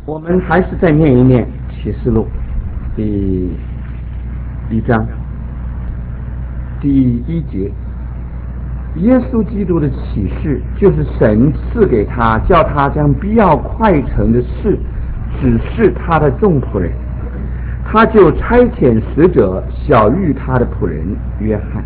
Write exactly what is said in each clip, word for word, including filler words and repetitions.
我们还是再念一念启示录第一章第一节。耶稣基督的启示就是神赐给他，叫他将必要快成的事指示他的众仆人，他就差遣使者晓谕他的仆人约翰。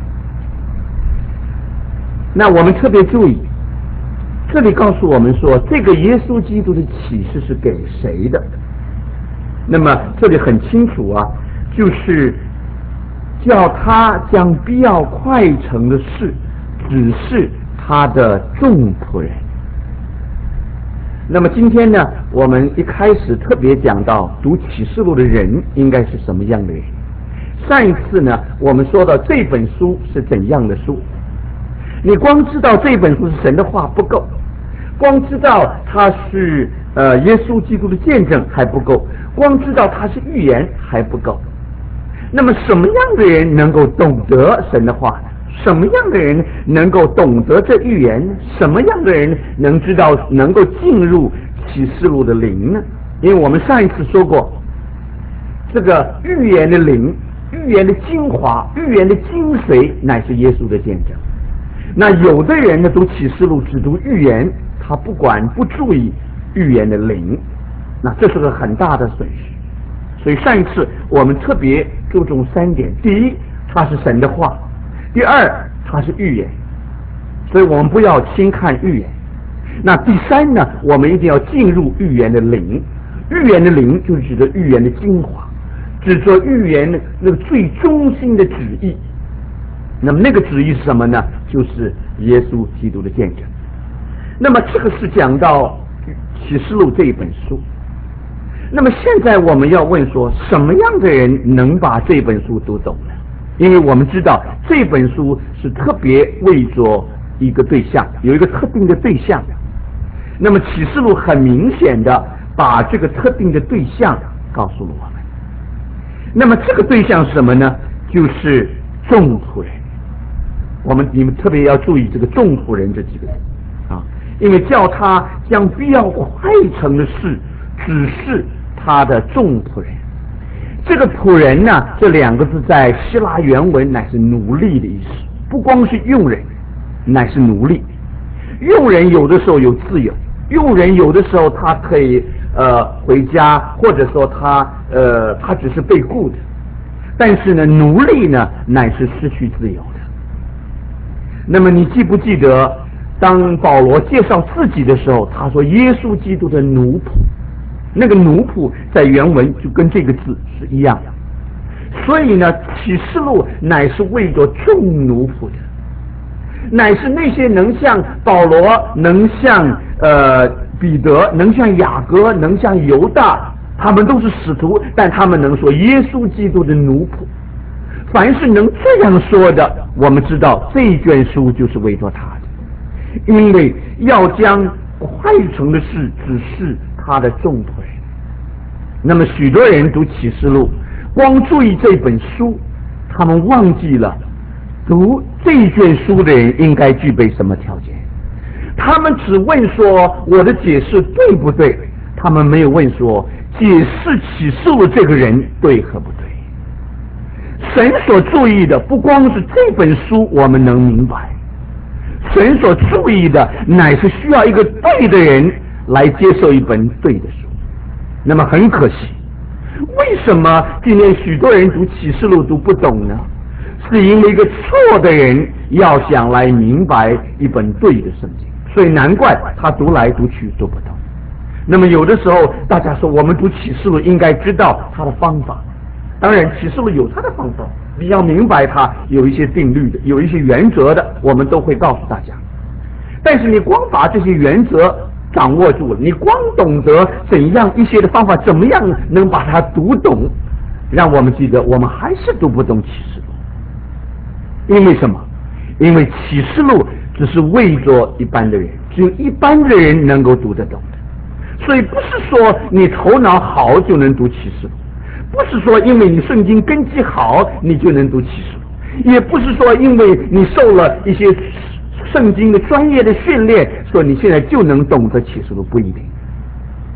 那我们特别注意，这里告诉我们说，这个耶稣基督的启示是给谁的？那么这里很清楚啊，就是叫他将必要快成的事指示他的众仆人。那么今天呢，我们一开始特别讲到读启示录的人应该是什么样的人。上一次呢，我们说到这本书是怎样的书，你光知道这本书是神的话不够，光知道它是呃耶稣基督的见证还不够，光知道它是预言还不够。那么什么样的人能够懂得神的话呢？什么样的人能够懂得这预言呢？什么样的人能知道能够进入启示录的灵呢？因为我们上一次说过，这个预言的灵、预言的精华、预言的精髓乃是耶稣的见证。那有的人呢，读启示录只读预言，他不管不注意预言的灵，那这是个很大的损失。所以上一次我们特别注重三点：第一，它是神的话；第二，它是预言，所以我们不要轻看预言。那第三呢，我们一定要进入预言的灵。预言的灵就是指的预言的精华，指着预言的那个最中心的旨意。那么那个旨意是什么呢？就是耶稣基督的见证。那么这个是讲到启示录这一本书。那么现在我们要问说，什么样的人能把这本书读懂呢？因为我们知道这本书是特别为着一个对象，有一个特定的对象。那么启示录很明显的把这个特定的对象告诉了我们。那么这个对象是什么呢？就是众仆人。我们你们特别要注意这个众仆人这几个字啊，因为叫他将必要快成的事指示他的众仆人。这个仆人呢，这两个字在希腊原文乃是奴隶的意思，不光是用人，乃是奴隶。用人有的时候有自由，用人有的时候他可以呃回家，或者说他呃他只是被雇的。但是呢，奴隶呢乃是失去自由的。那么你记不记得，当保罗介绍自己的时候，他说耶稣基督的奴仆。那个奴仆在原文就跟这个字是一样的。所以呢，启示录乃是为着众奴仆的，乃是那些能像保罗，能像呃彼得，能像雅各，能像犹大，他们都是使徒，但他们能说耶稣基督的奴仆。凡是能这样说的，我们知道这一卷书就是为着他的，因为要将快成的事指示他的众仆人。那么许多人读启示录，光注意这本书，他们忘记了读这一卷书的人应该具备什么条件。他们只问说我的解释对不对，他们没有问说解释启示录这个人对和不对。神所注意的不光是这本书我们能明白，神所注意的乃是需要一个对的人来接受一本对的书。那么很可惜，为什么今天许多人读启示录读不懂呢？是因为一个错的人要想来明白一本对的圣经，所以难怪他读来读去读不懂。那么有的时候大家说我们读启示录应该知道他的方法，当然启示录有他的方法，你要明白它有一些定律的，有一些原则的，我们都会告诉大家。但是你光把这些原则掌握住了，你光懂得怎样一些的方法，怎么样能把它读懂，让我们记得我们还是读不懂启示录。因为什么？因为启示录只是为着一般的人，只有一般的人能够读得懂的。所以不是说你头脑好就能读启示录，不是说因为你圣经根基好你就能读启示录，也不是说因为你受了一些圣经的专业的训练，说你现在就能懂得启示录，不一定。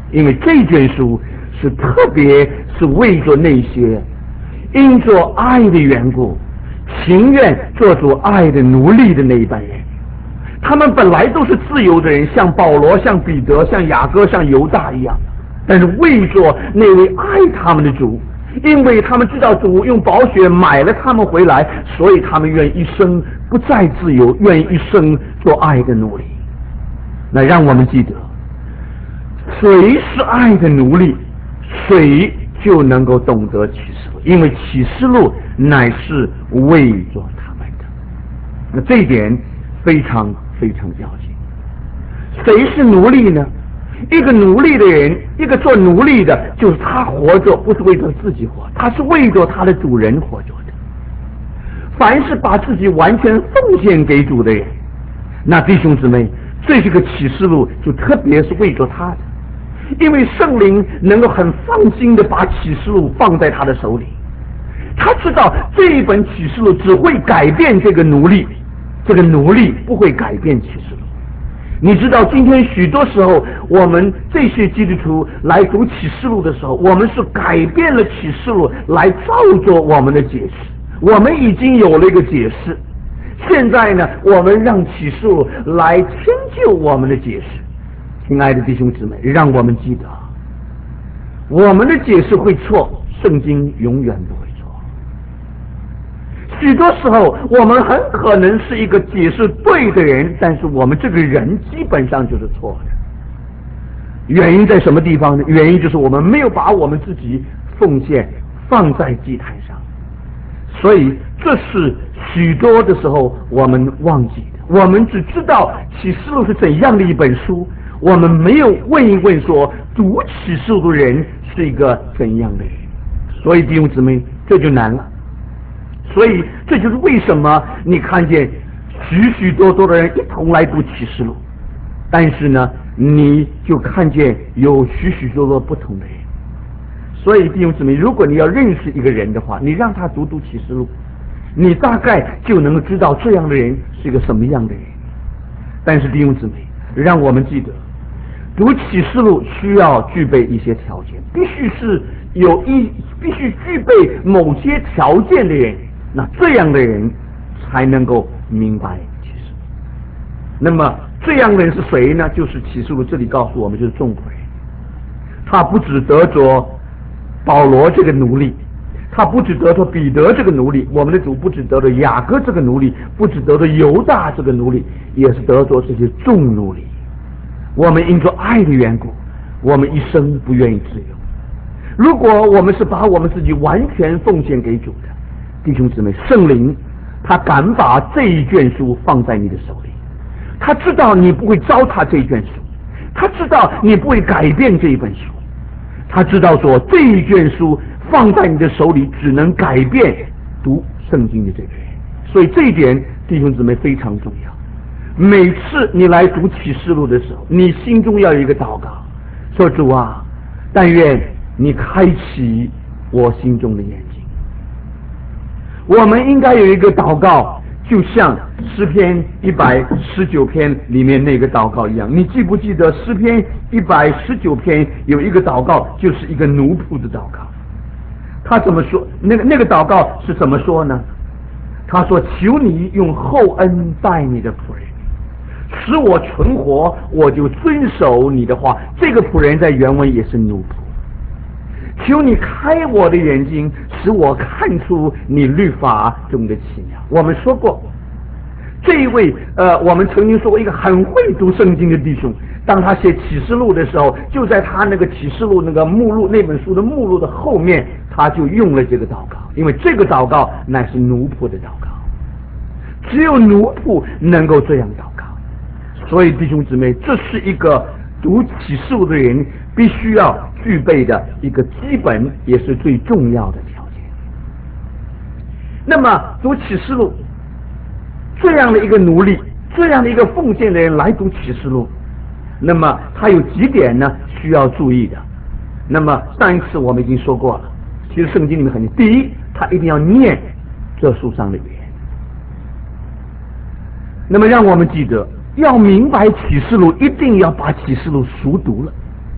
因为这卷书是特别是为着那些因着爱的缘故，情愿做主爱的奴隶的那一班人。他们本来都是自由的人，像保罗、像彼得、像雅各、像犹大一样，但是为着那位爱他们的主，因为他们知道主用宝血买了他们回来，所以他们愿一生不再自由，愿一生做爱的奴隶。那让我们记得，谁是爱的奴隶，谁就能够懂得启示录，因为启示录乃是为着他们的。那这一点非常非常要紧。谁是奴隶呢？一个奴隶的人，一个做奴隶的，就是他活着不是为着自己活，他是为着他的主人活着的。凡是把自己完全奉献给主的人，那弟兄姊妹，这是个启示录就特别是为着他的，因为圣灵能够很放心的把启示录放在他的手里，他知道这一本启示录只会改变这个奴隶，这个奴隶不会改变启示录。你知道今天许多时候我们这些基督徒来读启示录的时候，我们是改变了启示录来照着我们的解释，我们已经有了一个解释，现在呢我们让启示录来迁就我们的解释。亲爱的弟兄姊妹，让我们记得，我们的解释会错，圣经永远不会错。许多时候我们很可能是一个解释对的人，但是我们这个人基本上就是错的。原因在什么地方呢？原因就是我们没有把我们自己奉献放在祭坛上，所以这是许多的时候我们忘记的。我们只知道启示录是怎样的一本书，我们没有问一问说读启示录的人是一个怎样的人。所以弟兄姊妹，这就难了。所以这就是为什么你看见许许多多的人一同来读启示录，但是呢你就看见有许许多多不同的人。所以弟兄姊妹，如果你要认识一个人的话，你让他读读启示录，你大概就能够知道这样的人是一个什么样的人。但是弟兄姊妹，让我们记得读启示录需要具备一些条件，必须是有一必须具备某些条件的人，那这样的人才能够明白启示录。那么这样的人是谁呢？就是启示录这里告诉我们，就是众仆人。他不只得着保罗这个奴隶，他不只得着彼得这个奴隶，我们的主不只得着雅各这个奴隶，不只得着犹大这个奴隶，也是得着这些众奴隶。我们因着爱的缘故，我们一生不愿意自由。如果我们是把我们自己完全奉献给主的弟兄姊妹，圣灵他敢把这一卷书放在你的手里，他知道你不会糟蹋这一卷书，他知道你不会改变这一本书，他知道说这一卷书放在你的手里只能改变读圣经的这个人。所以这一点弟兄姊妹非常重要。每次你来读启示录的时候，你心中要有一个祷告，说主啊，但愿你开启我心中的眼睛。我们应该有一个祷告，就像诗篇一百十九篇里面那个祷告一样。你记不记得诗篇一百十九篇有一个祷告，就是一个奴仆的祷告。他怎么说？那个那个祷告是怎么说呢？他说：求你用厚恩待你的仆人，使我存活，我就遵守你的话。这个仆人在原文也是奴仆。求你开我的眼睛，使我看出你律法中的奇妙。我们说过，这一位呃，我们曾经说过一个很会读圣经的弟兄，当他写启示录的时候，就在他那个启示录那个目录那本书的目录的后面，他就用了这个祷告，因为这个祷告乃是奴仆的祷告，只有奴仆能够这样祷告。所以弟兄姊妹，这是一个读启示录的人必须要具备的一个基本也是最重要的条件。那么读启示录这样的一个奴隶，这样的一个奉献的人来读启示录，那么他有几点呢需要注意的。那么上一次我们已经说过了，其实圣经里面很，第一，他一定要念这书上的语言。那么让我们记得，要明白启示录，一定要把启示录熟读了。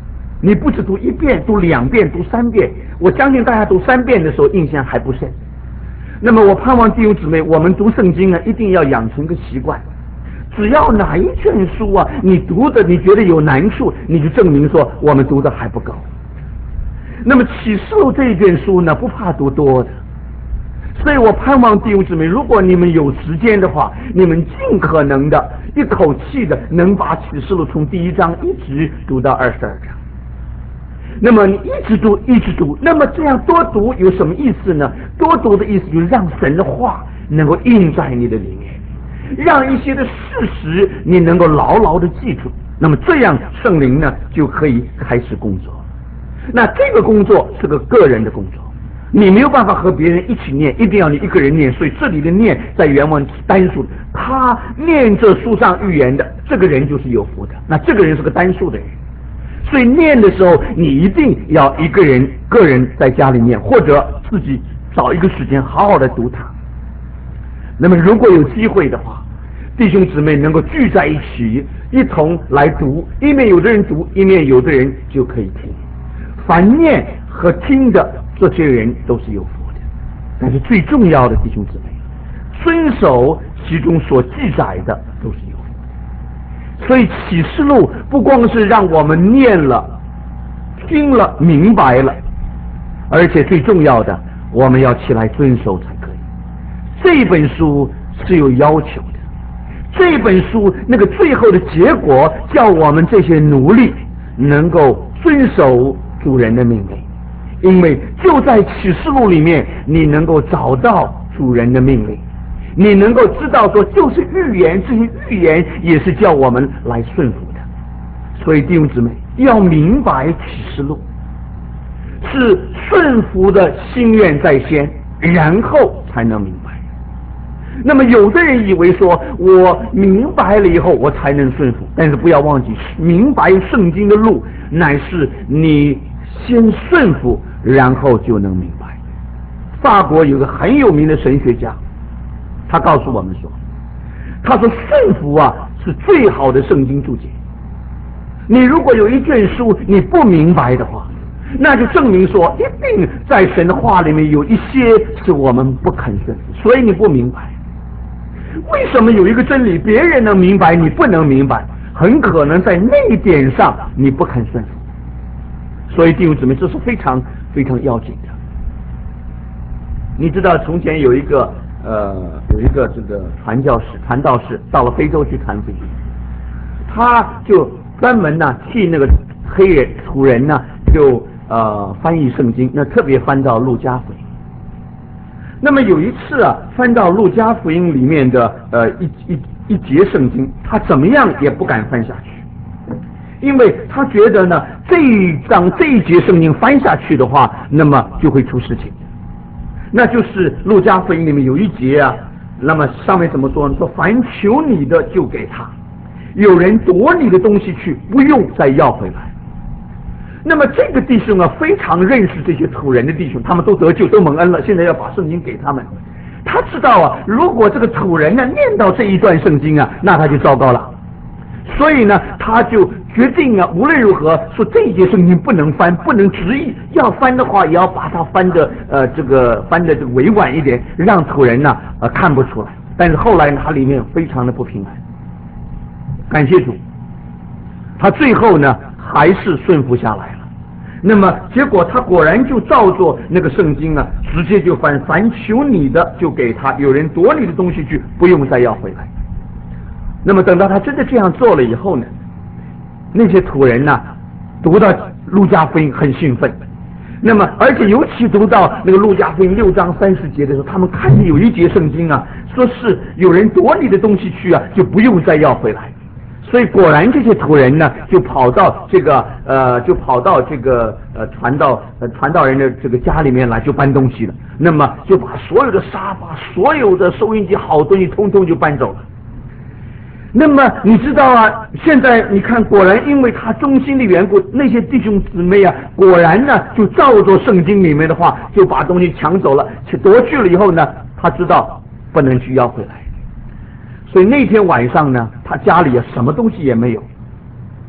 你不止读一遍，读两遍，读三遍，我相信大家读三遍的时候印象还不深。那么我盼望弟兄姊妹，我们读圣经呢，一定要养成个习惯。只要哪一卷书啊，你读的你觉得有难处，你就证明说我们读的还不够。那么启示录这一卷书呢，不怕读多的。所以我盼望弟兄姊妹，如果你们有时间的话，你们尽可能的一口气的能把启示录从第一章一直读到二十二章。那么你一直读一直读，那么这样多读有什么意思呢？多读的意思就是让神的话能够印在你的里面，让一些的事实你能够牢牢的记住，那么这样圣灵呢就可以开始工作。那这个工作是个个人的工作，你没有办法和别人一起念，一定要你一个人念。所以这里的念在原文是单数，他念这书上预言的这个人就是有福的，那这个人是个单数的人。所以念的时候你一定要一个人个人在家里念，或者自己找一个时间好好的读它。那么如果有机会的话，弟兄姊妹能够聚在一起一同来读，一面有的人读，一面有的人就可以听。凡念和听的这些人都是有福的。但是最重要的弟兄姊妹，遵守其中所记载的都是有福的。所以启示录不光是让我们念了听了明白了，而且最重要的我们要起来遵守才可以。这本书是有要求的，这本书那个最后的结果叫我们这些奴隶能够遵守主人的命令，因为就在启示录里面你能够找到主人的命令，你能够知道说就是预言，这些预言也是叫我们来顺服的。所以弟兄姊妹要明白启示录是顺服的心愿在先，然后才能明白。那么有的人以为说我明白了以后我才能顺服，但是不要忘记明白圣经的路乃是你先顺服然后就能明白。法国有个很有名的神学家，他告诉我们说，他说顺服啊是最好的圣经注解。你如果有一卷书你不明白的话，那就证明说一定在神的话里面有一些是我们不肯顺服，所以你不明白。为什么有一个真理别人能明白你不能明白？很可能在那一点上你不肯顺服。所以弟兄姊妹，这是非常非常要紧的。你知道从前有一个呃有一个这个传教士传道士到了非洲去传福音，他就专门呢替那个黑人土人呢就呃翻译圣经，那特别翻到路加福音。那么有一次啊，翻到路加福音里面的呃一一一节圣经，他怎么样也不敢翻下去，因为他觉得呢这一章这一节圣经翻下去的话，那么就会出事情。那就是路加福音里面有一节啊，那么上面怎么说呢？说凡求你的就给他，有人夺你的东西去，不用再要回来。那么这个弟兄啊，非常认识这些土人的弟兄，他们都得救，都蒙恩了，现在要把圣经给他们。他知道啊，如果这个土人呢念到这一段圣经啊，那他就糟糕了。所以呢，他就决定啊，无论如何说这一节圣经不能翻，不能直译，要翻的话也要把它翻的呃这个翻的这个委婉一点，让土人呢呃看不出来。但是后来呢，他里面非常的不平安。感谢主，他最后呢还是顺服下来了。那么结果他果然就照做那个圣经啊，直接就翻，凡求你的就给他，有人夺你的东西去，不用再要回来。那么等到他真的这样做了以后呢，那些土人呢读到路加福音很兴奋。那么而且尤其读到那个路加福音六章三十节的时候，他们看见有一节圣经啊，说是有人夺你的东西去啊，就不用再要回来。所以果然这些土人呢就跑到这个呃就跑到这个呃传道呃传道人的这个家里面来，就搬东西了。那么就把所有的沙发、所有的收音机好东西通通就搬走了。那么你知道啊，现在你看，果然因为他忠心的缘故，那些弟兄姊妹啊，果然呢就照着圣经里面的话，就把东西抢走了，去夺去了以后呢，他知道不能去要回来。所以那天晚上呢，他家里啊什么东西也没有，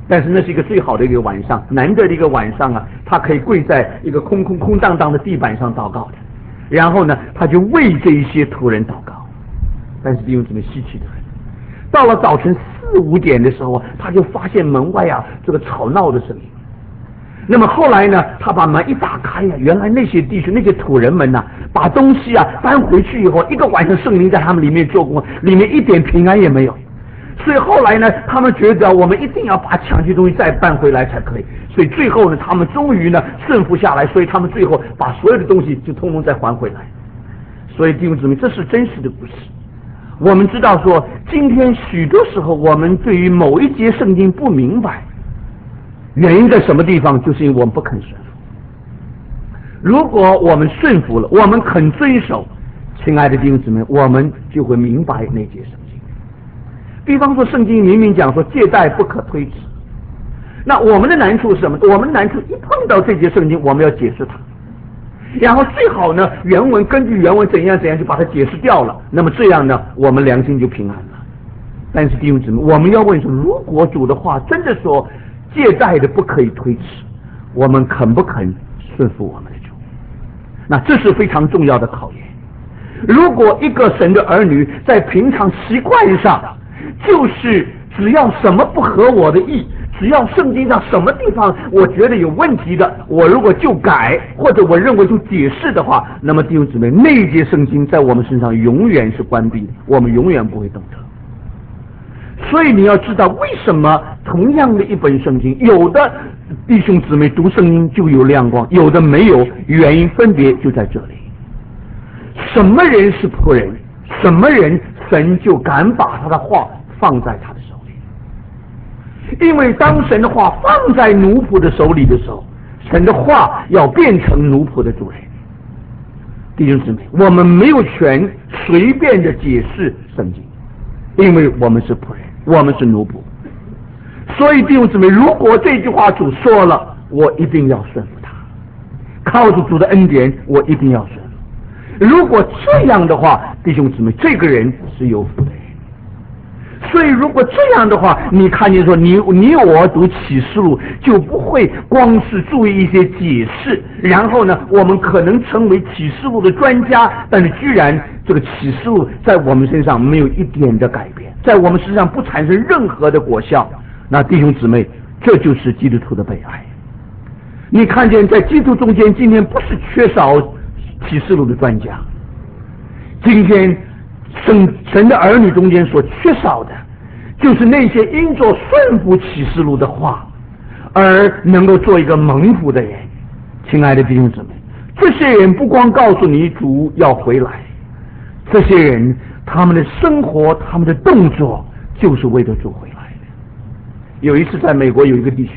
但是那是一个最好的一个晚上，难得的一个晚上啊，他可以跪在一个空空空荡荡的地板上祷告的。然后呢，他就为这一些仆人祷告。但是弟兄姊妹稀奇的很，到了早晨四五点的时候啊，他就发现门外啊这个吵闹的声音。那么后来呢，他把门一打开呀、啊，原来那些弟兄那些土人们呐、啊，把东西啊搬回去以后，一个晚上圣灵在他们里面做工，里面一点平安也没有。所以后来呢，他们觉得我们一定要把抢去东西再搬回来才可以。所以最后呢，他们终于呢顺服下来，所以他们最后把所有的东西就通通再还回来。所以弟兄姊妹，这是真实的故事。我们知道说，今天许多时候我们对于某一节圣经不明白，原因在什么地方？就是因为我们不肯顺服。如果我们顺服了，我们肯遵守，亲爱的弟兄姊妹，我们就会明白那节圣经。比方说，圣经明明讲说借贷不可推迟，那我们的难处是什么？我们的难处一碰到这节圣经，我们要解释它，然后最好呢，原文根据原文怎样怎样就把它解释掉了。那么这样呢，我们良心就平安了。但是弟兄姊妹，我们要问说，如果主的话真的说借贷的不可以推迟，我们肯不肯顺服我们的主？那这是非常重要的考验。如果一个神的儿女在平常习惯上，就是只要什么不合我的意，只要圣经上什么地方我觉得有问题的，我如果就改，或者我认为就解释的话，那么弟兄姊妹，那一节圣经在我们身上永远是关闭的，我们永远不会懂得。所以你要知道，为什么同样的一本圣经，有的弟兄姊妹读圣经就有亮光，有的没有，原因分别就在这里。什么人是仆人，什么人神就敢把他的话放在他的手里。因为当神的话放在奴仆的手里的时候，神的话要变成奴仆的主人。弟兄姊妹，我们没有权随便的解释圣经，因为我们是仆人，我们是奴仆。所以弟兄姊妹，如果这句话主说了，我一定要顺服他，靠着主的恩典，我一定要顺服。如果这样的话，弟兄姊妹，这个人是有福的人。所以如果这样的话，你看见说你你我读启示录就不会光是注意一些解释，然后呢我们可能成为启示录的专家，但是居然这个启示录在我们身上没有一点的改变，在我们身上不产生任何的果效。那弟兄姊妹，这就是基督徒的悲哀。你看见在基督中间，今天不是缺少启示录的专家，今天神神的儿女中间所缺少的，就是那些因着顺服启示录的话而能够做一个蒙福的人。亲爱的弟兄姊妹，这些人不光告诉你主要回来，这些人他们的生活他们的动作就是为了主回来的。有一次在美国有一个弟兄，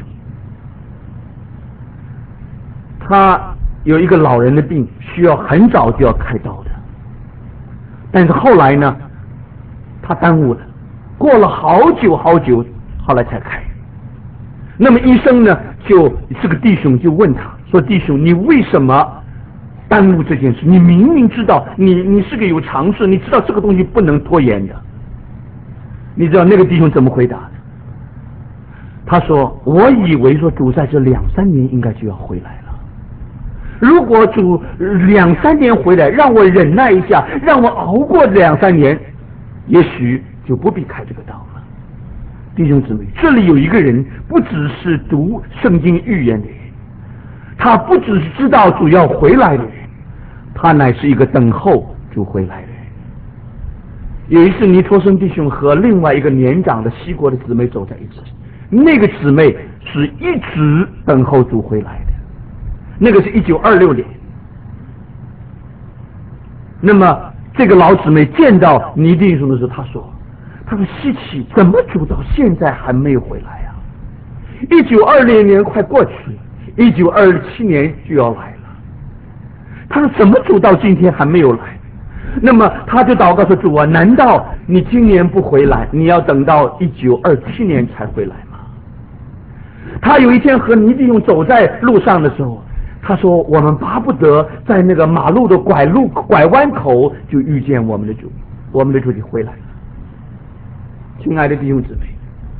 他有一个老人的病，需要很早就要开刀的，但是后来呢他耽误了，过了好久好久后来才开。那么医生呢就这个弟兄就问他说，弟兄，你为什么耽误这件事？你明明知道你你是个有常识，你知道这个东西不能拖延的。你知道那个弟兄怎么回答的？他说，我以为说主在这两三年应该就要回来了，如果主两三年回来，让我忍耐一下，让我熬过两三年，也许就不必开这个刀了。弟兄姊妹，这里有一个人不只是读圣经预言的人，他不只是知道主要回来的人，他乃是一个等候主回来的人。有一次尼托生弟兄和另外一个年长的西国的姊妹走在一起，那个姊妹是一直等候主回来的，那个是一九二六年。那么这个老姊妹见到尼弟兄的时候，她说他说稀奇，怎么主到现在还没有回来啊？一九二六年快过去了，一九二七年就要来了。他说怎么主到今天还没有来？那么他就祷告说，主啊，难道你今年不回来，你要等到一九二七年才回来吗？他有一天和尼弟兄走在路上的时候，他说我们巴不得在那个马路的拐路拐弯口就遇见我们的主，我们的主就回来了。亲爱的弟兄姊妹，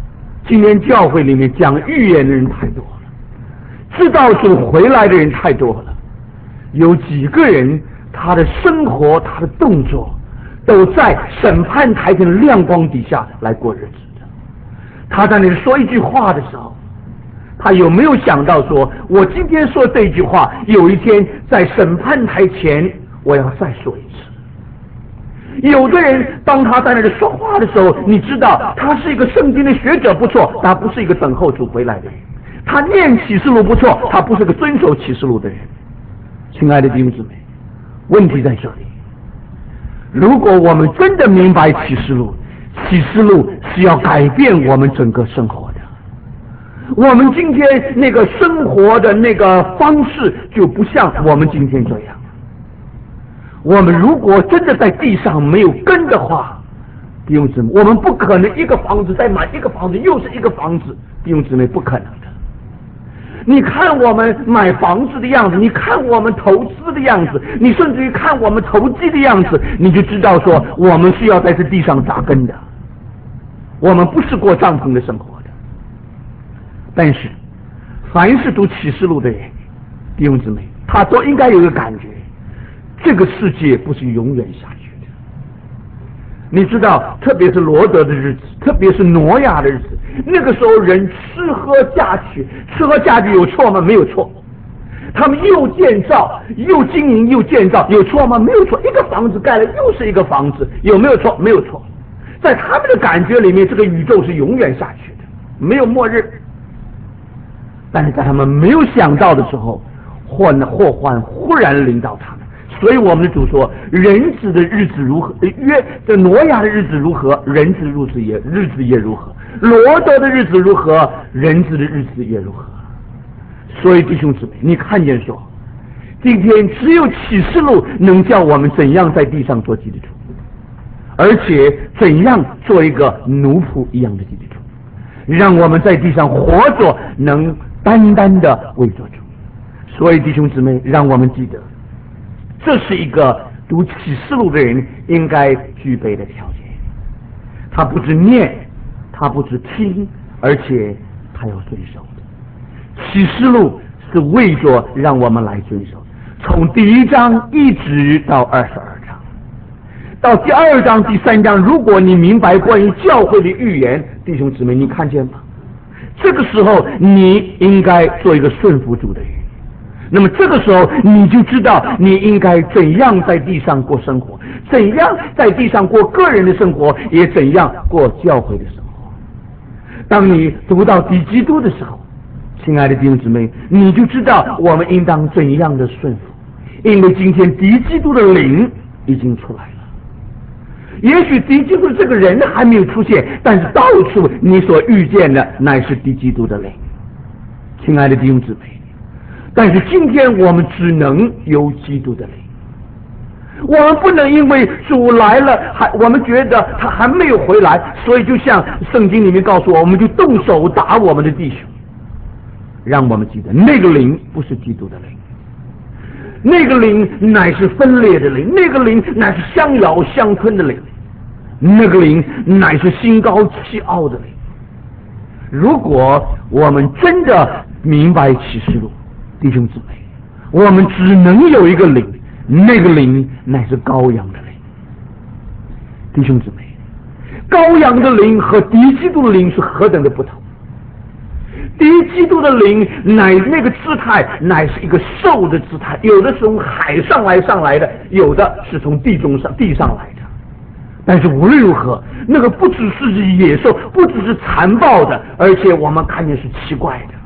今天教会里面讲预言的人太多了，知道主回来的人太多了，有几个人他的生活他的动作都在审判台前的亮光底下来过日子的。他在那里说一句话的时候，他有没有想到说，我今天说这句话，有一天在审判台前我要再说一次。有的人当他在那里说话的时候，你知道他是一个圣经的学者不错，他不是一个等候主回来的人。他念启示录不错，他不是个遵守启示录的人。亲爱的弟兄姊妹，问题在这里。如果我们真的明白启示录，启示录是要改变我们整个生活的。我们今天那个生活的那个方式就不像我们今天这样。我们如果真的在地上没有根的话，弟兄姊妹，我们不可能一个房子再买一个房子又是一个房子，弟兄姊妹，不可能的。你看我们买房子的样子，你看我们投资的样子，你甚至于看我们投机的样子，你就知道说我们是要在这地上扎根的，我们不是过帐篷的生活的。但是凡是读启示录的人，弟兄姊妹，他都应该有一个感觉，这个世界不是永远下去的。你知道，特别是罗德的日子，特别是挪亚的日子，那个时候人吃喝嫁娶，吃喝嫁娶有错吗？没有错。他们又建造又经营又建造，有错吗？没有错。一个房子盖了又是一个房子，有没有错？没有错。在他们的感觉里面，这个宇宙是永远下去的，没有末日。但是在他们没有想到的时候，祸祸患忽然临到他们。所以我们的主说，人子的日子如何，约这挪亚的日子如何，人子如此也日子也如何；罗德的日子如何，人子的日子也如何。所以弟兄姊妹，你看见说，今天只有启示录能叫我们怎样在地上做基督徒，而且怎样做一个奴仆一样的基督徒，让我们在地上活着能单单的为做主。所以弟兄姊妹，让我们记得，这是一个读启示录的人应该具备的条件。他不只念，他不只听，而且他要遵守的。启示录是为着让我们来遵守，从第一章一直到二十二章，到第二章第三章，如果你明白关于教会的预言，弟兄姊妹，你看见吗？这个时候你应该做一个顺服主的人。那么这个时候你就知道你应该怎样在地上过生活，怎样在地上过个人的生活，也怎样过教会的生活。当你读到敌基督的时候，亲爱的弟兄姊妹，你就知道我们应当怎样的顺服，因为今天敌基督的灵已经出来了。也许敌基督这个人还没有出现，但是到处你所遇见的乃是敌基督的灵。亲爱的弟兄姊妹，但是今天我们只能有基督的灵，我们不能因为主来了，还我们觉得他还没有回来，所以就像圣经里面告诉我，我们就动手打我们的弟兄。让我们记得，那个灵不是基督的灵，那个灵乃是分裂的灵，那个灵乃是相咬相吞的灵，那个灵乃是心高气傲的灵。如果我们真的明白启示录，弟兄姊妹，我们只能有一个灵，那个灵乃是羔羊的灵。弟兄姊妹，羔羊的灵和敌基督的灵是何等的不同。敌基督的灵乃那个姿态乃是一个兽的姿态，有的是从海上来上来的，有的是从地中上地上来的。但是无论如何，那个不只是野兽，不只是残暴的，而且我们看见是奇怪的。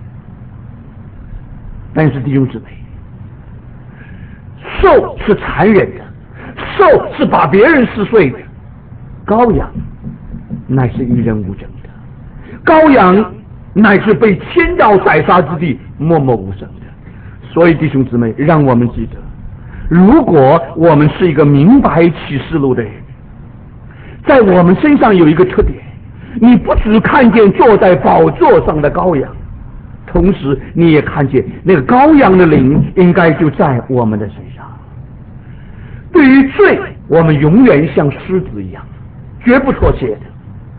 但是弟兄姊妹，兽是残忍的，兽是把别人撕碎的，羔羊乃是与人无争的，羔羊乃是被牵到宰杀之地默默无声的。所以弟兄姊妹，让我们记得，如果我们是一个明白启示录的人，在我们身上有一个特点，你不只看见坐在宝座上的羔羊，同时你也看见那个羔羊的灵应该就在我们的身上。对于罪，我们永远像狮子一样绝不妥协的，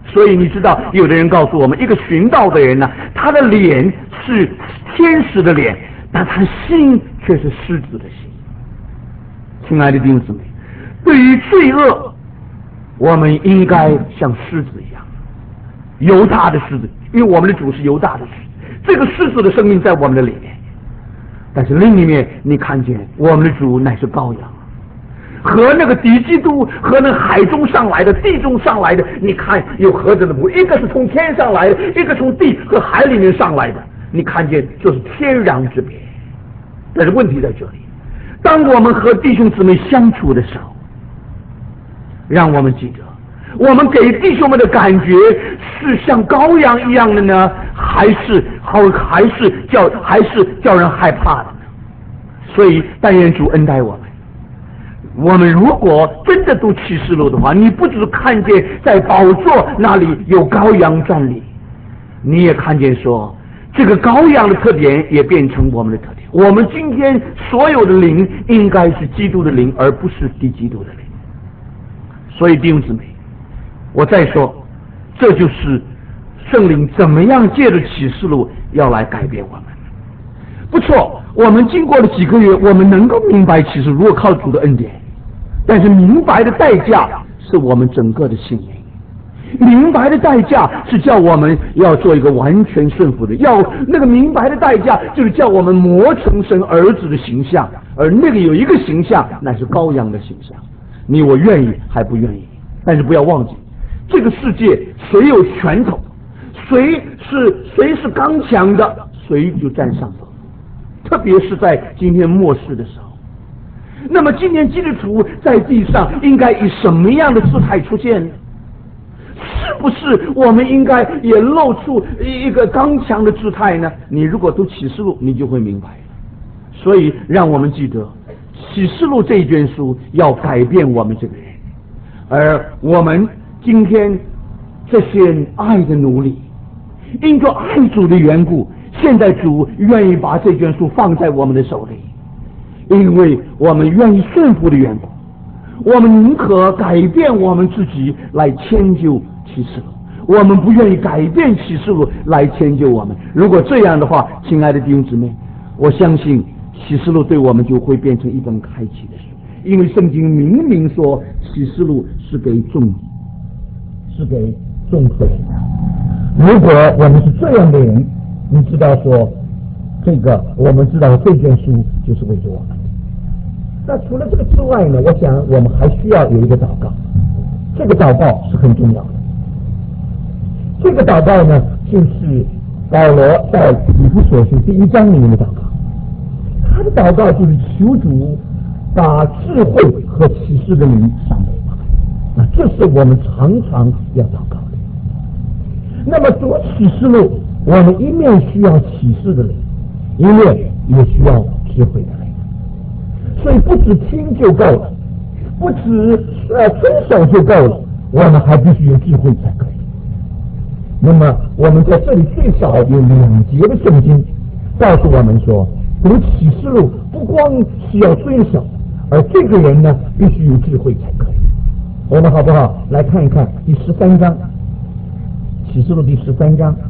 所以你知道，有的人告诉我们，一个寻道的人呢，他的脸是天使的脸，但他心却是狮子的心。亲爱的弟兄姊妹，对于罪恶，我们应该像狮子一样，犹大的狮子，因为我们的主是犹大的狮子，这个狮子的生命在我们的里面。但是另一面，你看见我们的主乃是羔羊，和那个敌基督和那海中上来的、地中上来的，你看有何等的不？一个是从天上来的，一个从地和海里面上来的，你看见就是天壤之别。但是问题在这里，当我们和弟兄姊妹相处的时候，让我们记得，我们给弟兄们的感觉是像羔羊一样的呢，还是好，还是叫还是叫人害怕的呢？所以但愿主恩待我们。我们如果真的读启示录的话，你不只看见在宝座那里有羔羊站立，你也看见说这个羔羊的特点也变成我们的特点。我们今天所有的灵应该是基督的灵，而不是敌基督的灵。所以弟兄姊妹，我再说，这就是圣灵怎么样借着启示录要来改变我们。不错，我们经过了几个月，我们能够明白启示录，如果靠主的恩典，但是明白的代价是我们整个的性命。明白的代价是叫我们要做一个完全顺服的，要那个明白的代价就是叫我们磨成神儿子的形象，而那个有一个形象，乃是羔羊的形象。你我愿意还不愿意？但是不要忘记，这个世界谁有拳头，谁是谁是刚强的，谁就占上风。特别是在今天末世的时候，那么今天基督徒在地上应该以什么样的姿态出现呢？是不是我们应该也露出一个刚强的姿态呢？你如果读启示录，你就会明白了。所以让我们记得，启示录这一卷书要改变我们这个人，而我们今天这些爱的奴隶，因着爱主的缘故，现在主愿意把这卷书放在我们的手里，因为我们愿意顺服的缘故，我们宁可改变我们自己来迁就启示录，我们不愿意改变启示录来迁就我们。如果这样的话，亲爱的弟兄姊妹，我相信启示录对我们就会变成一本开启的书，因为圣经明明说启示录是给众是给众罪人的。如果我们是这样的人，你知道说这个我们知道这卷书就是为着我们。那除了这个之外呢，我想我们还需要有一个祷告，这个祷告是很重要的。这个祷告呢，就是保罗在以弗所书第一章里面的祷告。他的祷告就是求主把智慧和启示的灵赏给我们，那这是我们常常要祷告的。那么读启示录，我们一面需要启示的灵，一面也需要智慧的灵。所以不只听就够了，不只呃遵守就够了，我们还必须有智慧才可以。那么我们在这里最少有两节的圣经告诉我们说，读启示录不光是要遵守，而这个人呢必须有智慧才可以。我们好不好来看一看第十三章，启示录第十三章，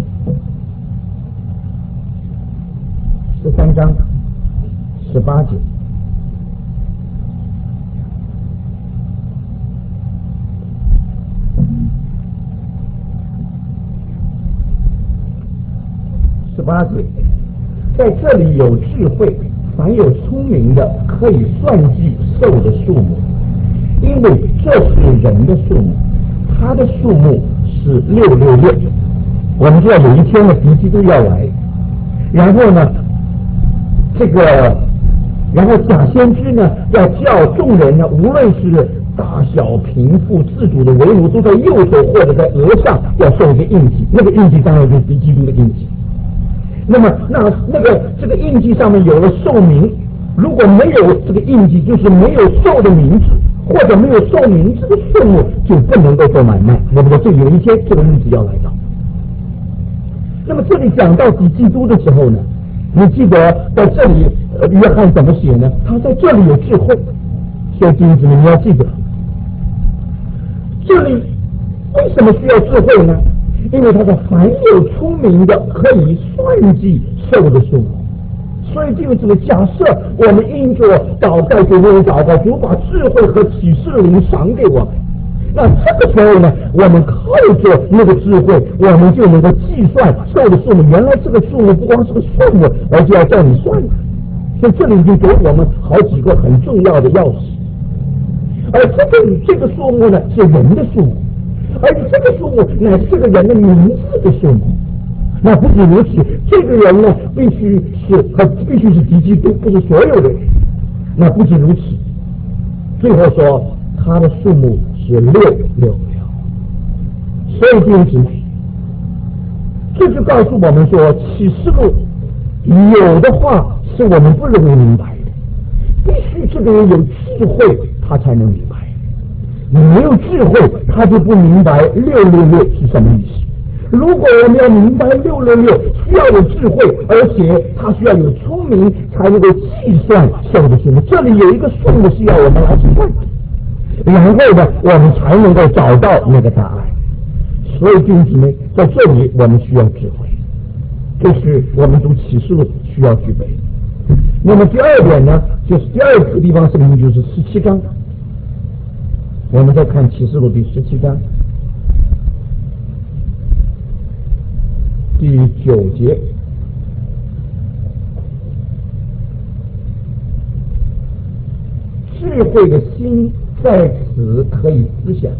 十三章十八节。十八节，在这里有智慧，凡有聪明的，可以算计兽的数目，因为这是人的数目，他的数目是六六六。我们知道有一天的敌基督要来，然后呢，这个，然后假先知呢要叫众人呢，无论是大小贫富自主的为奴，都在右手或者在额上要受一个印记，那个印记当然就是敌基督的印记。那么那那个这个印记上面有了兽名，如果没有这个印记，就是没有兽的名字，或者没有兽名字的数目，就不能够做买卖。那么就有一天这个日子要来到。那么这里讲到底基督的时候呢，你记得在这里呃约翰怎么写呢？他在这里有智慧，所以弟兄姊妹你要记得，这里为什么需要智慧呢？因为它是凡有聪明的，可以算计兽的数目。所以就这个假设，我们因着祷告给我们祷告，主把智慧和启示的灵赏给我们。那这个时候呢，我们靠着那个智慧，我们就能够计算兽的数目。原来这个数目不光是个数目，而且要叫你算的。所以这里就给我们好几个很重要的钥匙。而这个这个数目呢，是人的数目，而这个数目乃是这个人的名字的数目。那不止如此，这个人呢，必须是和必须是敌基督，不是所有的人。那不止如此，最后说他的数目是六六六。所以弟兄姊妹，这就告诉我们说，启示录有的话是我们不容易明白的，必须这个人有智慧，他才能明白。没有智慧，他就不明白六六六是什么意思。如果我们要明白六六六，需要有智慧，而且他需要有聪明，才能够计算兽的数目。这里有一个数目是要我们来算的，然后呢，我们才能够找到那个答案。所以弟兄姊妹，在这里我们需要智慧，这是我们读启示录需要具备。那么第二点呢，就是第二个地方圣经就是十七章。我们再看启示录第十七章第九节，智慧的心在此可以思想，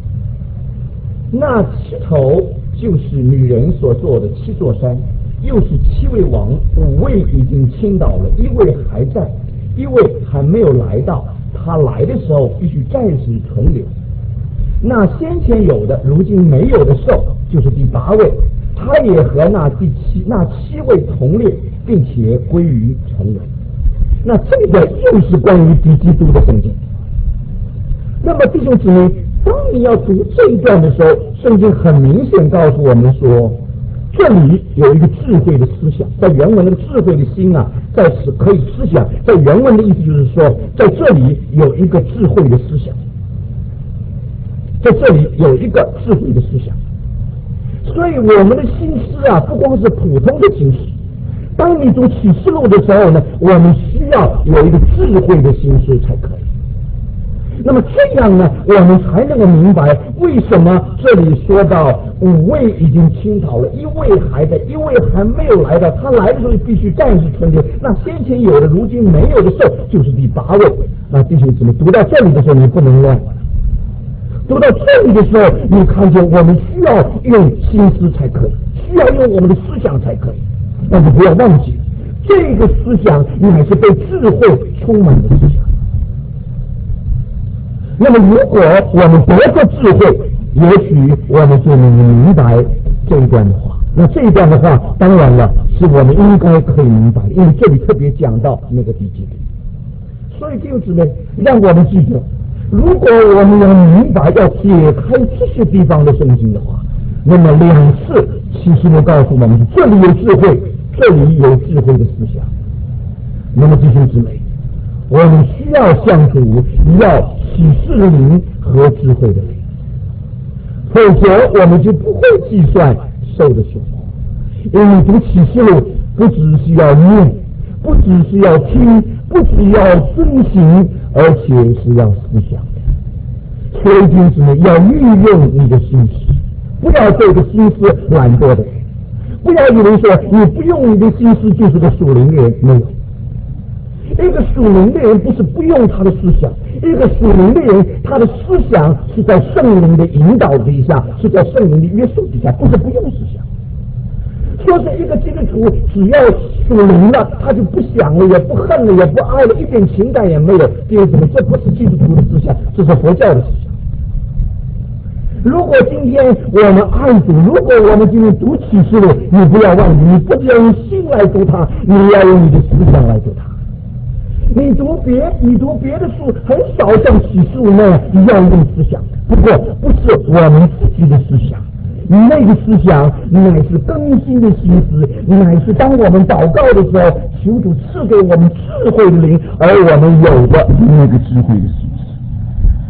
那七头就是女人所做的七座山，又是七位王，五位已经倾倒了，一位还在，一位还没有来到，他来的时候必须暂时存留。那先前有的如今没有的兽，就是第八位，他也和那第七那七位同列，并且归于沉沦。那这个又是关于敌基督的圣经。那么弟兄姊妹，当你要读这一段的时候，圣经很明显告诉我们说，这里有一个智慧的思想。在原文那个智慧的心啊，在此可以思想，在原文的意思就是说，在这里有一个智慧的思想，在这里有一个智慧的思想。所以我们的心思啊，不光是普通的心思。当你读启示录的时候呢，我们需要有一个智慧的心思才可以。那么这样呢，我们才能够明白为什么这里说到五位已经倾倒了，一位还在，一位还没有来到。他来的时候必须暂时存留。那先前有的，如今没有的兽，就是第八位。那弟兄姊妹，读到这里的时候，你不能乱。读到这里的时候，你看见我们需要用心思才可以，需要用我们的思想才可以。但是不要忘记，这个思想乃是被智慧充满的思想。那么如果我们得着智慧，也许我们就能明白这一段的话。那这一段的话，当然了，是我们应该可以明白的，因为这里特别讲到那个地基。所以弟兄姊妹，让我们记得，如果我们要明白，要解开这些地方的圣经的话，那么两次启示录告诉我们，这里有智慧，这里有智慧的思想。那么弟兄姊妹，我们需要向主要启示的灵和智慧的灵，否则我们就不会计算兽的数目。因为读启示录不只是要念，不只是要听，不只要遵行，而且是要思想的。所以弟兄姊妹，要运用你的心思，不要做个心思懒惰的人，不要以为说你不用你的心思就是个属灵的人。没有，一个属灵的人不是不用他的思想，一个属灵的人他的思想是在圣灵的引导之下，是在圣灵的约束之下，不是不用思想。说是一个基督徒只要属灵了，他就不想了，也不恨了，也不爱了，一点情感也没有。弟兄姊妹，这不是基督徒的思想，这是佛教的思想。如果今天我们爱主，如果我们今天读启示录，你不要忘记，你不只要用心来读它，你要用你的思想来读它。你读别你读别的书，很少像启示录那样要用思想，不过不是我们自己的思想，那个思想乃是更新的心思，乃是当我们祷告的时候，求主赐给我们智慧的灵，而我们有的那个智慧的心思。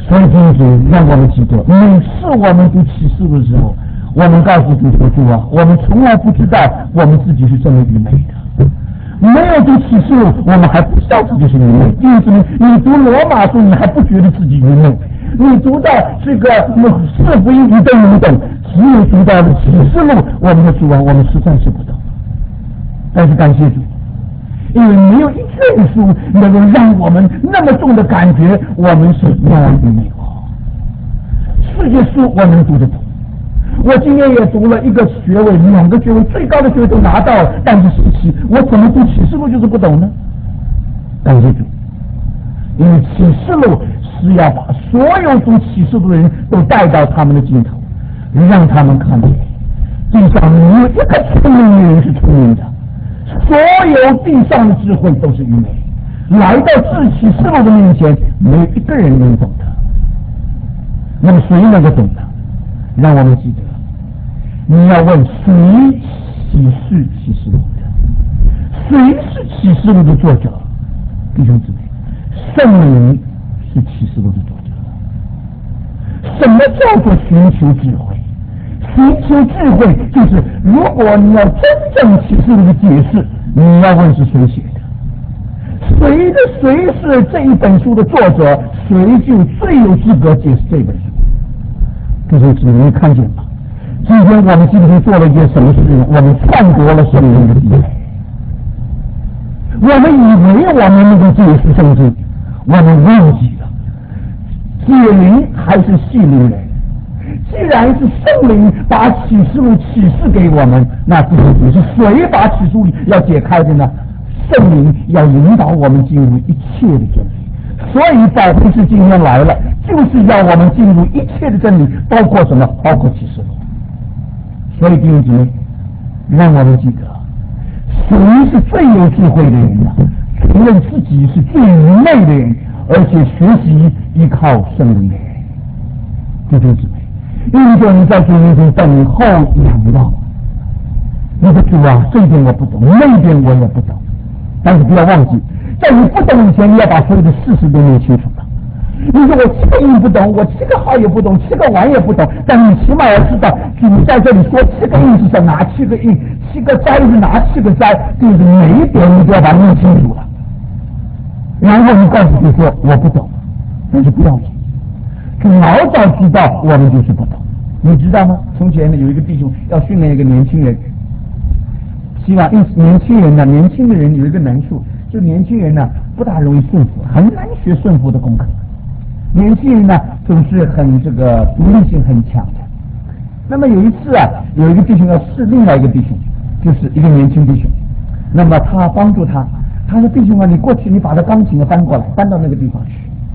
所以弟兄让我们记得，每次我们读启示录的时候，我们告诉主说：主啊，我们从来不知道我们自己是这么愚昧的。没有读启示录，我们还不知道自己是愚昧。弟兄，你读罗马书，你还不觉得自己愚昧？你读到这个四福音，你都不懂，只有读到启示录，我们的主啊，我们实在是不懂。但是感谢主，因为没有一卷书能够让我们那么重的感觉我们是那样愚昧哦。世界书我能读得懂，我今天也读了一个学位，两个学位，最高的学位都拿到了，但是启我怎么读启示录就是不懂呢？感谢主，因为启示录是要把所有读启示录的人都带到他们的尽头，让他们看见地上没有一个聪明的人是聪明的，所有地上的智慧都是愚昧。来到自启示录的面前，没有一个人能懂的。那么谁能够懂呢？让我们记得，你要问谁启示启示录的？谁是启示录的作者？弟兄姊妹，圣灵是启示录的作者。什么叫做寻求智慧？寻求智慧就是，如果你要真正启示录的解释，你要问是谁写的，谁的谁是这一本书的作者，谁就最有资格解释这本书。弟兄姊妹，你看见吗？今天我们今天做了一件什么事情？我们篡夺了圣灵的地位。我们以为我们能够解释圣经，我们忘记了解灵还是系灵人。既然是圣灵把启示录启示给我们，那弟兄姊妹，是谁把启示录要解开的呢？圣灵要引导我们进入一切的真理。所以保惠师今天来了，就是要我们进入一切的真理，包括什么？包括启示录。所以弟兄姊妹，让我们记得，谁是最有智慧的人呢？承认自己是最愚昧的人，而且学习依靠圣灵的人。弟兄姊妹，因着你在主面前等候仰望，你的主啊，这一点我不懂，那一点我也不懂，但是不要忘记，在你不懂以前，你要把所有的事实都弄清楚了。你说我七个音不懂，我七个号也不懂，七个碗也不懂，但你起码要知道，主在这里说七个音是哪七个音，七个灾是哪七个灾，就是每一点你都要把它弄清楚了。然后你告诉你说我不懂，但是不要紧，老早知道我们就是不懂。你知道吗？从前呢有一个弟兄要训练一个年轻人，希望年轻人呢，年轻的人有一个难处，就年轻人呢不大容易顺服，很难学顺服的功课。年轻人呢总是很这个独立性很强的。那么有一次啊，有一个弟兄要试另外一个弟兄，就是一个年轻弟兄。那么他帮助他，他说弟兄啊，你过去你把他钢琴搬过来，搬到那个地方去。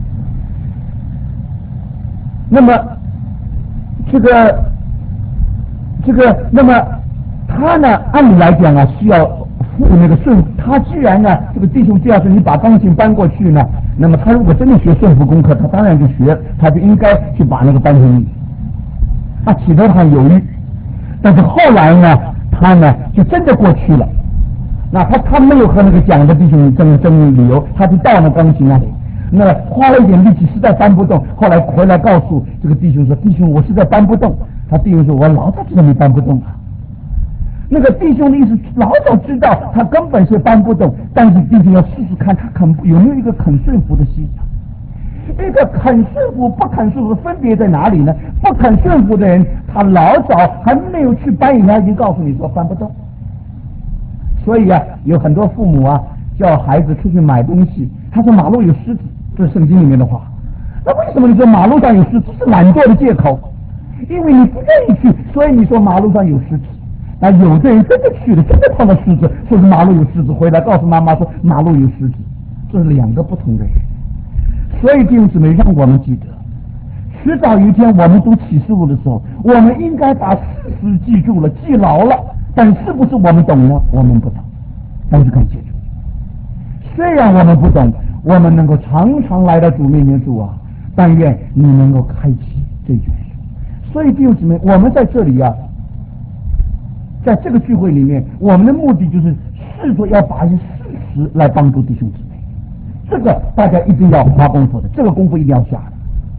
那么这个这个，那么他呢，按理来讲啊，需要付那个顺。他既然呢，这个弟兄这样是你把钢琴搬过去呢，那么他如果真的学顺服功课，他当然就学，他就应该去把那个搬成。他起头很犹豫，但是后来呢，他呢就真的过去了。那他他没有和那个讲的弟兄争争理由，他就到那钢琴那里。那花了一点力气，实在搬不动。后来回来告诉这个弟兄说：“弟兄，我实在搬不动。”他弟兄说：“我老早知道你搬不动啊。”那个弟兄的意思，老早知道他根本是搬不动，但是弟兄要试试看，他肯有没有一个肯顺服的心。一个肯顺服不肯顺服分别在哪里呢？不肯顺服的人，他老早还没有去搬，他已经告诉你说搬不动。所以啊，有很多父母啊，叫孩子出去买东西，他说马路有狮子，这是圣经里面的话。那为什么你说马路上有狮子？这是懒惰的借口，因为你不愿意去，所以你说马路上有狮子。那有的人真的去了，真的碰到狮子，说是马路有狮子，回来告诉妈妈说马路有狮子，这是两个不同的人。所以弟兄姊妹，让我们记得，迟早有一天我们读启示录的时候，我们应该把事实记住了，记牢了。但是不是我们懂呢？我们不懂，但是可以记住。虽然我们不懂，我们能够常常来到主面前说啊，但愿你能够开启这卷书。所以弟兄姊妹，我们在这里啊，在这个聚会里面，我们的目的就是试图要把一些事实来帮助弟兄姊妹。这个大家一定要花功夫的，这个功夫一定要下的。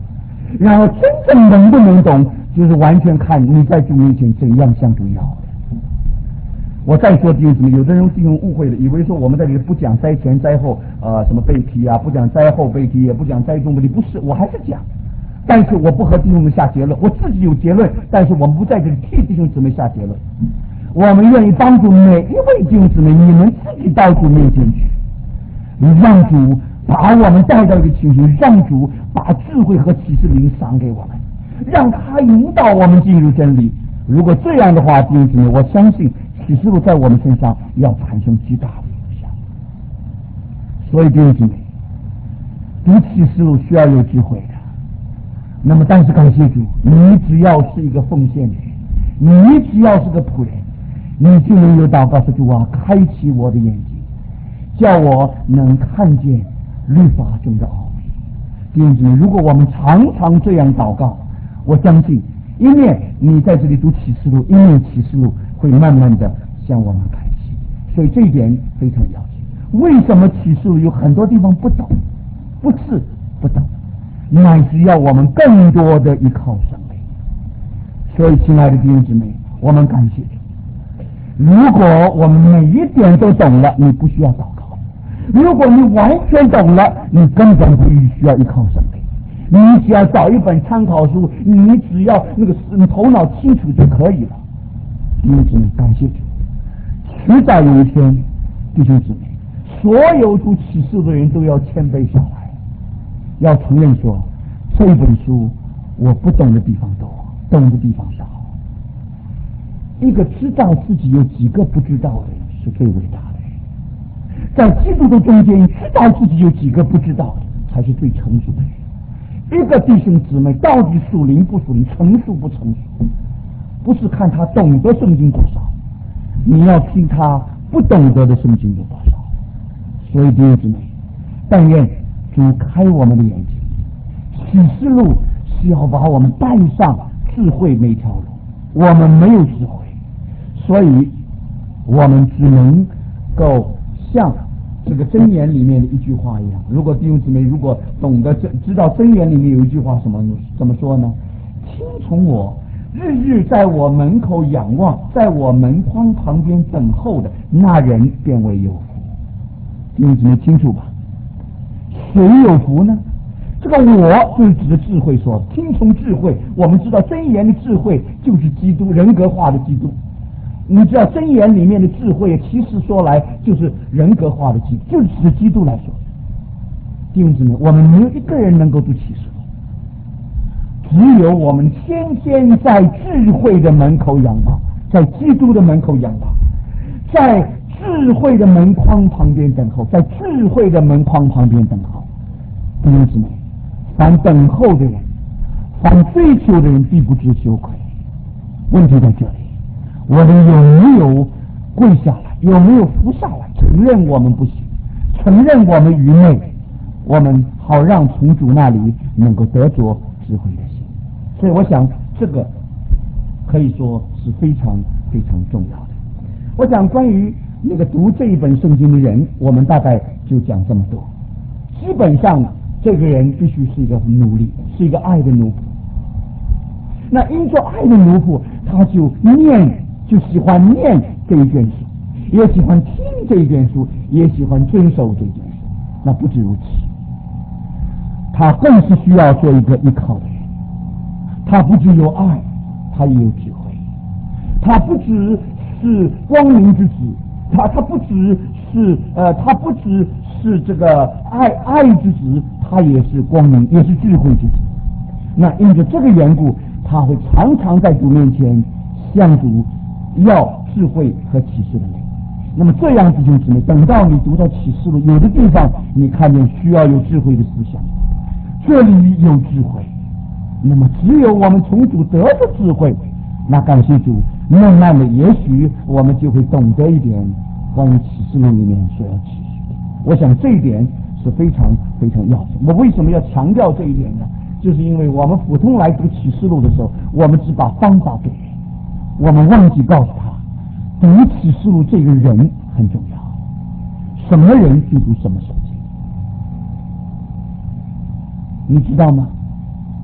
然后真正能不能懂，就是完全看你在主面前怎样向主要的。我再说弟兄姊妹，有的人弟兄误会了，以为说我们在这里不讲灾前灾后呃什么背题啊，不讲灾后背题，也不讲灾中背题，不是，我还是讲，但是我不和弟兄们下结论，我自己有结论，但是我们不在这里替弟兄姊妹下结论，我们愿意帮助每一位弟兄姊妹，你们自己到主面前去，让主把我们带到一个情形，让主把智慧和启示灵赏给我们，让他引导我们进入真理。如果这样的话，弟兄姊妹，我相信启示录在我们身上要产生极大的影响。所以弟兄姊妹，读启示录需要有智慧的。那么但是感谢主，你只要是一个奉献人，你只要是个仆人，你就能有祷告说，主啊，开启我的眼睛，叫我能看见律法中的奥秘。弟兄姊妹，如果我们常常这样祷告，我相信一面你在这里读启示录，一面启示录会慢慢的向我们开启。所以这一点非常要紧。为什么启示录有很多地方不懂？不是不懂，乃是要我们更多的依靠圣灵。所以亲爱的弟兄姊妹，我们感谢主。如果我们每一点都懂了，你不需要祷告；如果你完全懂了，你根本不需要依靠圣灵。你只要找一本参考书，你只要那个你头脑清楚就可以了。弟兄姊妹，感谢主，迟早有一天，弟兄姊妹，所有读启示的人都要谦卑下来，要承认说，这本书我不懂的地方多，懂的地方少。一个知道自己有几个不知道的人是最伟大的人，在基督的中间，知道自己有几个不知道的才是最成熟的人。一个弟兄姊妹到底属灵不属灵，成熟不成熟，不是看他懂得圣经多少，你要听他不懂得的圣经有多少。所以弟兄姊妹，但愿主开我们的眼睛，启示录是要把我们带上智慧那条路，我们没有智慧，所以我们只能够像这个箴言里面的一句话一样。如果弟兄姊妹如果懂得知道箴言里面有一句话什么怎么说呢？听从我，日日在我门口仰望，在我门框旁边等候的那人便为有福。弟兄姊妹清楚吧？谁有福呢？这个我就是指的智慧说的，听从智慧。我们知道箴言的智慧就是基督，人格化的基督。你知道箴言里面的智慧，其实说来就是人格化的基督，就是指基督来说。弟兄姊妹，我们没有一个人能够读启示录，只有我们天天在智慧的门口仰望，在基督的门口仰望，在智慧的门框旁边等候，在智慧的门框旁边等候。弟兄姊妹，凡等候的人，凡追求的人，必不知羞愧。问题在这里，我们有没有跪下来，有没有伏下来，承认我们不行，承认我们愚昧，我们好让从主那里能够得着智慧的心。所以我想这个可以说是非常非常重要的。我想关于那个读这一本圣经的人，我们大概就讲这么多。基本上这个人必须是一个奴隶，是一个爱的奴仆。那因着爱的奴仆，他就念，就喜欢念这一卷书，也喜欢听这一卷书，也喜欢遵守这一卷书。那不止如此，他更是需要做一个依靠的人。他不只有爱，他也有智慧。他不只是光明之子，他他不只是呃，他不只是这个爱爱之子，他也是光明，也是智慧之子。那因着这个缘故，他会常常在主面前向主要智慧和启示的灵。那么这样弟兄姊妹，等到你读到启示录，有的地方你看见需要有智慧的思想，这里有智慧，那么只有我们从主得的智慧，那感谢主，慢慢的也许我们就会懂得一点关于启示录里面所要启示的。我想这一点是非常非常要紧。我为什么要强调这一点呢？就是因为我们普通来读启示录的时候，我们只把方法给人，我们忘记告诉他，读启示录这个人很重要，什么人就读什么圣经，你知道吗？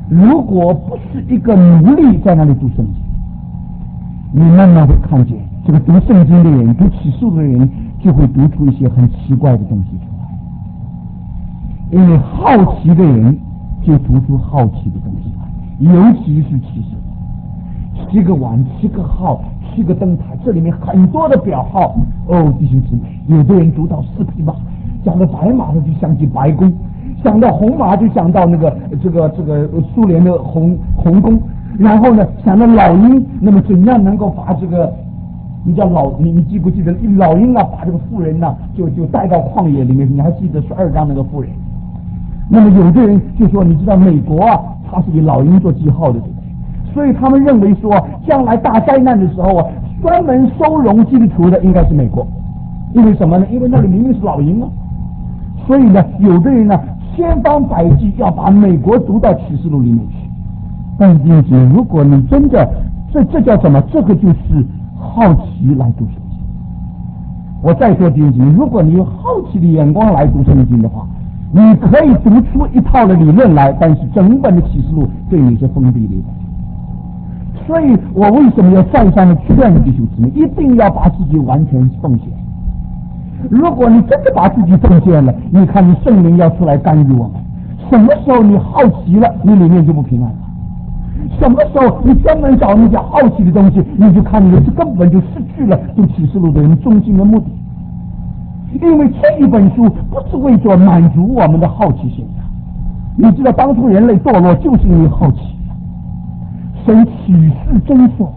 如果不是一个奴隶在那里读圣经，你慢慢会看见这个读圣经的人、读启示录的人就会读出一些很奇怪的东西出来，因为好奇的人就读出好奇的东西来，尤其是启示录，七个碗、七个号、七个灯台，这里面很多的表号。哦，弟兄姊妹，有的人读到四匹马，讲到白马的就想起白宫，想到红马就想到那个这个这个苏联的红红宫，然后呢想到老鹰，那么怎样能够把这个你叫老你你记不记得老鹰啊把这个妇人呢、啊、就就带到旷野里面，你还记得十二章那个妇人？那么有的人就说，你知道美国啊，它是以老鹰做记号的，对不对？所以他们认为说，将来大灾难的时候啊，专门收容基督徒的应该是美国，因为什么呢？因为那里明明是老鹰啊。所以呢，有的人呢，千方百计要把美国读到启示录里面去。但是弟兄姊妹，如果你真的这这叫什么？这个就是好奇来读圣经。我再说弟兄姊妹，如果你用好奇的眼光来读圣经的话，你可以读出一套的理论来，但是整本的启示录对你是封闭的。所以我为什么要再三的劝弟兄姊妹，一定要把自己完全奉献。如果你真的把自己奉献了，你看你圣灵要出来干预我们，什么时候你好奇了，你里面就不平安了。什么时候你专门找那些好奇的东西，你就看你这根本就失去了读启示录的人中心的目的。因为这一本书不是为着满足我们的好奇心的，你知道当初人类堕落就是因为好奇，神启示真说。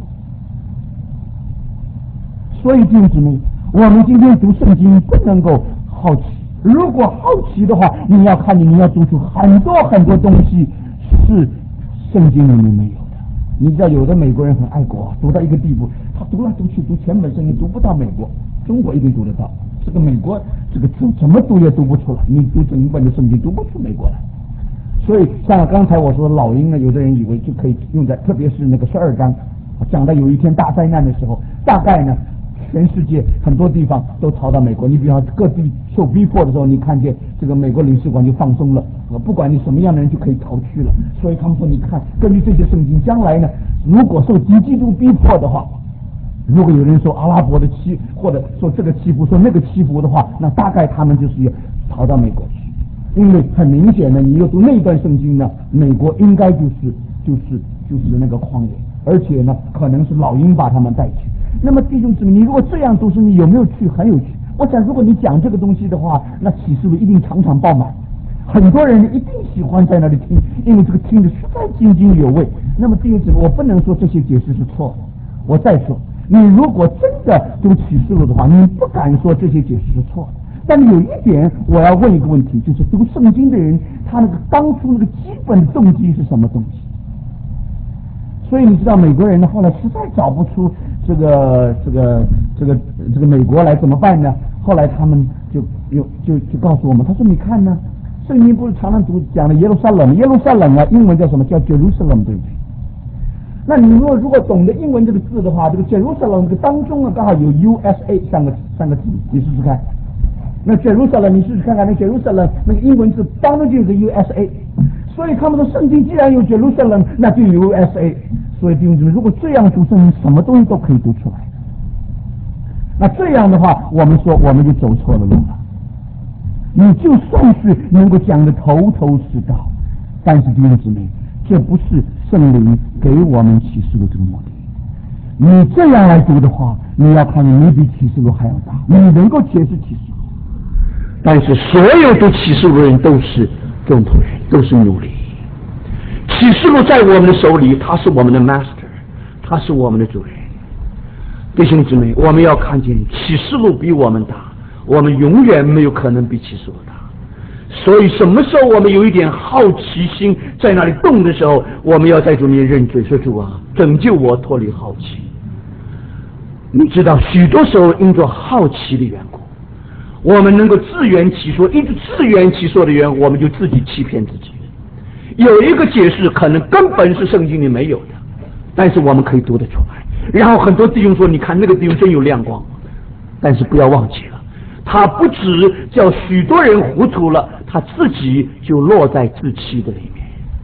所以弟兄姊妹，我们今天读圣经不能够好奇，如果好奇的话，你要看见你要读出很多很多东西是圣经里面没有的。你知道有的美国人很爱国，读到一个地步，他读来读去读全本圣经读不到美国，中国一定读得到。这个美国这个字怎么读也读不出来，你读整本的圣经读不出美国来。所以像刚才我说老鹰呢，有的人以为就可以用在，特别是那个十二章讲到有一天大灾难的时候，大概呢全世界很多地方都逃到美国。你比方各地受逼迫的时候，你看见这个美国领事馆就放松了，不管你什么样的人就可以逃去了。所以他们说，你看根据这些圣经，将来呢如果受敌基督逼迫的话，如果有人说阿拉伯的欺，或者说这个欺负，说那个欺负的话，那大概他们就是要逃到美国去。因为很明显的，你又读那段圣经呢，美国应该就是就是就是那个旷野，而且呢可能是老鹰把他们带去。那么弟兄姊妹，你如果这样读圣经，有没有趣？很有趣。我想如果你讲这个东西的话，那启示录一定场场爆满，很多人一定喜欢在那里听，因为这个听着实在津津有味。那么弟兄姊妹，我不能说这些解释是错的。我再说，你如果真的读启示录的话，你不敢说这些解释是错的。但是有一点我要问一个问题，就是读圣经的人，他那个当初那个基本动机是什么东西？所以你知道美国人呢，后来实在找不出这个这个这个这个美国来怎么办呢？后来他们就有就就告诉我们，他说你看呢，圣经不是常常读讲的耶路撒冷，耶路撒冷啊，英文叫什么？叫 Jerusalem， 对不对？那你如果如果懂得英文这个字的话，这个 Jerusalem 这个当中啊，刚好有 U S A 三个三个字，你试试看。那 Jerusalem 你试试看看，那 Jerusalem 那个英文字当中就有个 U S A， 所以他们说圣经既然有 Jerusalem， 那就有 U S A。所以弟兄姊妹，如果这样读圣经，什么东西都可以读出来。那这样的话，我们说我们就走错了路了。你就算是能够讲得头头是道，但是弟兄姊妹，这不是圣灵给我们启示的这个目的。你这样来读的话，你要看你比启示录还要大，你能够解释启示录。但是所有读启示录的人都是中途人，都是奴隶。启示录在我们的手里，他是我们的 master， 他是我们的主人。弟兄姊妹，我们要看见启示录比我们大，我们永远没有可能比启示录大。所以什么时候我们有一点好奇心在那里动的时候，我们要在主面认罪，说主啊，拯救我脱离好奇。你知道许多时候因着好奇的缘故，我们能够自圆其说，因着自圆其说的缘故，我们就自己欺骗自己。有一个解释可能根本是圣经里没有的，但是我们可以读得出来。然后很多弟兄说，你看那个地方真有亮光，但是不要忘记了，他不只叫许多人糊涂了，他自己就落在自欺的里面。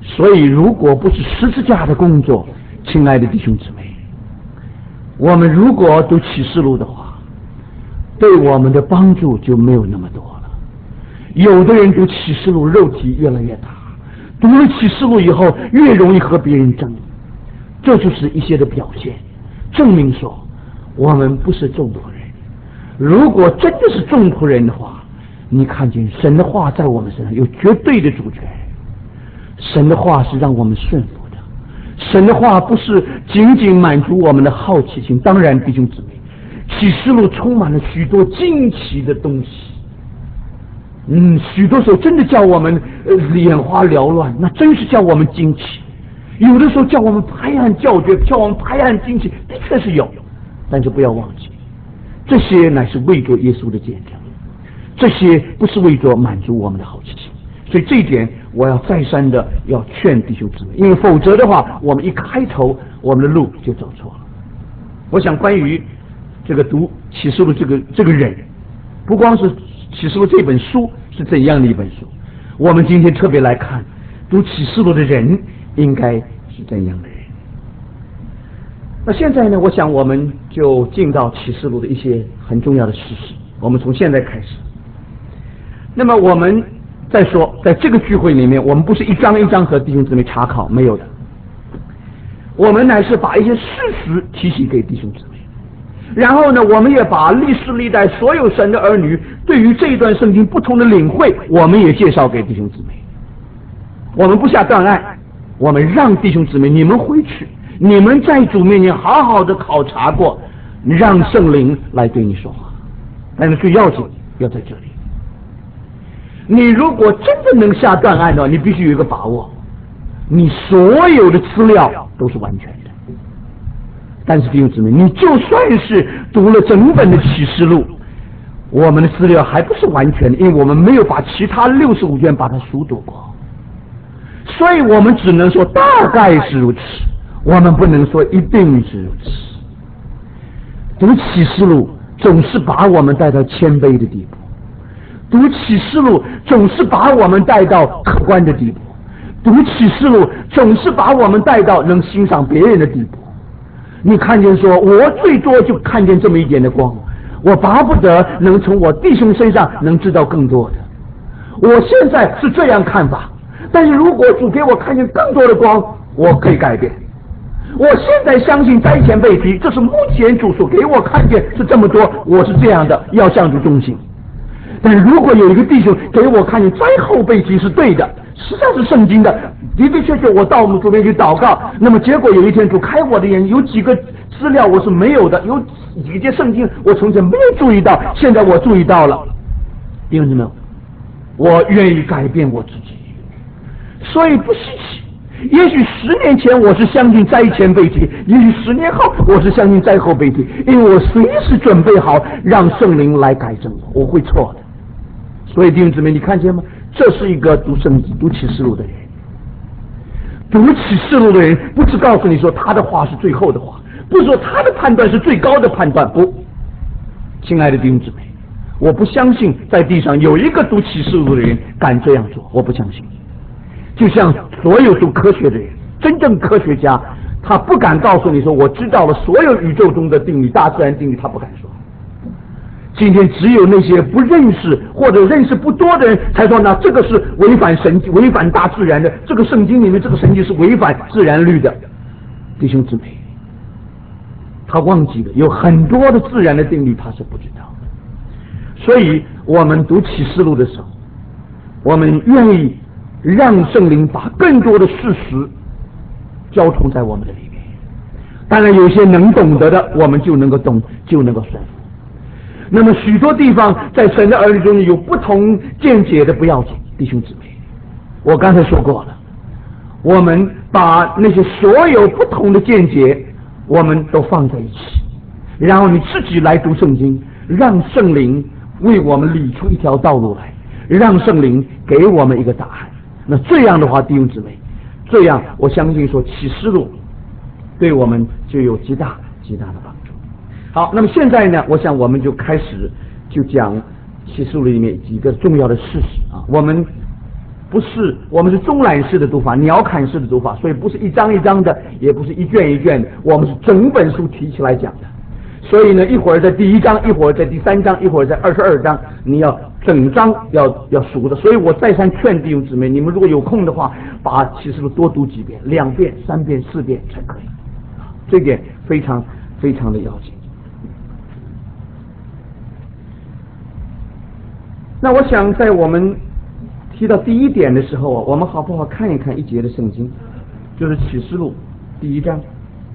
所以如果不是十字架的工作，亲爱的弟兄姊妹，我们如果读启示录的话，对我们的帮助就没有那么多了。有的人读启示录肉体越来越大，读了启示录以后越容易和别人争，这就是一些的表现，证明说我们不是众仆人。如果真的是众仆人的话，你看见神的话在我们身上有绝对的主权，神的话是让我们顺服的，神的话不是仅仅满足我们的好奇心。当然弟兄姊妹，启示录充满了许多惊奇的东西，嗯，许多时候真的叫我们呃眼花缭乱，那真是叫我们惊奇。有的时候叫我们拍案叫绝，叫我们拍案惊奇，的确是有，但是不要忘记，这些乃是为着耶稣的见证，这些不是为着满足我们的好奇心。所以这一点我要再三的要劝弟兄姊妹，因为否则的话，我们一开头我们的路就走错了。我想关于这个读启示录这个这个人，不光是启示录这本书是怎样的一本书，我们今天特别来看读启示录的人应该是怎样的人。那现在呢，我想我们就进到启示录的一些很重要的事实，我们从现在开始。那么我们再说，在这个聚会里面，我们不是一张一张和弟兄姊妹查考，没有的，我们乃是把一些事实提醒给弟兄姊妹，然后呢，我们也把历世历代所有神的儿女对于这一段圣经不同的领会，我们也介绍给弟兄姊妹。我们不下断案，我们让弟兄姊妹你们回去，你们在主面前好好的考察过，让圣灵来对你说话。但是最要紧要在这里，你如果真的能下断案的话，你必须有一个把握，你所有的资料都是完全的。但是弟兄姊妹，你就算是读了整本的启示录，我们的资料还不是完全的，因为我们没有把其他六十五卷把它熟读过，所以我们只能说大概是如此，我们不能说一定是如此。读启示录总是把我们带到谦卑的地步，读启示录总是把我们带到客观的地步，读启示录总是把我们带到能欣赏别人的地步。你看见说，我最多就看见这么一点的光，我巴不得能从我弟兄身上能知道更多的。我现在是这样看法，但是如果主给我看见更多的光，我可以改变。我现在相信灾前被提，这是目前主所给我看见是这么多，我是这样的，要向主忠心。但是如果有一个弟兄给我看见灾后被提是对的，实在是圣经的，的的确确我到我们主边去祷告，那么结果有一天主开我的眼，有几个资料我是没有的，有几节圣经我从前没有注意到，现在我注意到了，弟兄姊妹，我愿意改变我自己。所以不稀奇，也许十年前我是相信灾前被提，也许十年后我是相信灾后被提，因为我随时准备好让圣灵来改正我，我会错的。所以弟兄姊妹，你看见吗？这是一个读圣经、读启示录的人。读启示录的人不是告诉你说他的话是最后的话，不是说他的判断是最高的判断，不，亲爱的弟兄姊妹，我不相信在地上有一个读启示录的人敢这样做，我不相信。就像所有读科学的人，真正科学家，他不敢告诉你说我知道了所有宇宙中的定理、大自然定理，他不敢说。今天只有那些不认识或者认识不多的人才说，那这个是违反神、违反大自然的，这个圣经里面这个神经是违反自然律的。弟兄姊妹，他忘记了有很多的自然的定律他是不知道的。所以我们读启示录的时候，我们愿意让圣灵把更多的事实交通在我们的里面。当然有些能懂得的，我们就能够懂，就能够顺服。那么许多地方在神的儿女中有不同见解的，不要紧，弟兄姊妹，我刚才说过了，我们把那些所有不同的见解我们都放在一起，然后你自己来读圣经，让圣灵为我们理出一条道路来，让圣灵给我们一个答案。那这样的话，弟兄姊妹，这样我相信说启示录对我们就有极大极大的帮助。好，那么现在呢，我想我们就开始就讲启示录里面几个重要的事实啊。我们不是，我们是中览式的读法，鸟瞰式的读法，所以不是一章一章的，也不是一卷一卷的，我们是整本书提起来讲的。所以呢，一会儿在第一章，一会儿在第三章，一会儿在二十二章，你要整章要要熟的。所以我再三劝弟兄姊妹，你们如果有空的话，把启示录多读几遍，两遍、三遍、四遍才可以。这点非常非常的要紧。那我想在我们提到第一点的时候啊，我们好不好看一看一节的圣经，就是启示录第一章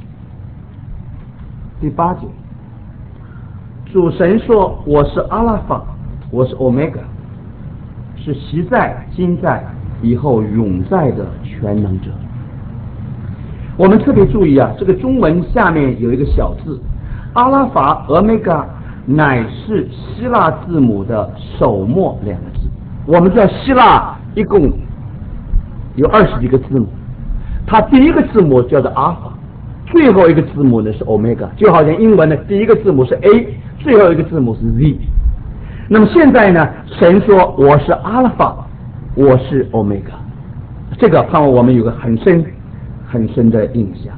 第八节。主神说：“我是阿拉法，我是欧米伽，是昔在、今在、以后永在的全能者。”我们特别注意啊，这个中文下面有一个小字，阿拉法、欧米伽乃是希腊字母的首末两个字。我们知道希腊一共有二十几个字母，它第一个字母叫做阿法，最后一个字母呢是 omega， 就好像英文的第一个字母是 A， 最后一个字母是 Z。 那么现在呢，神说我是阿拉法，我是 omega， 这个盼望我们有个很深很深的印象。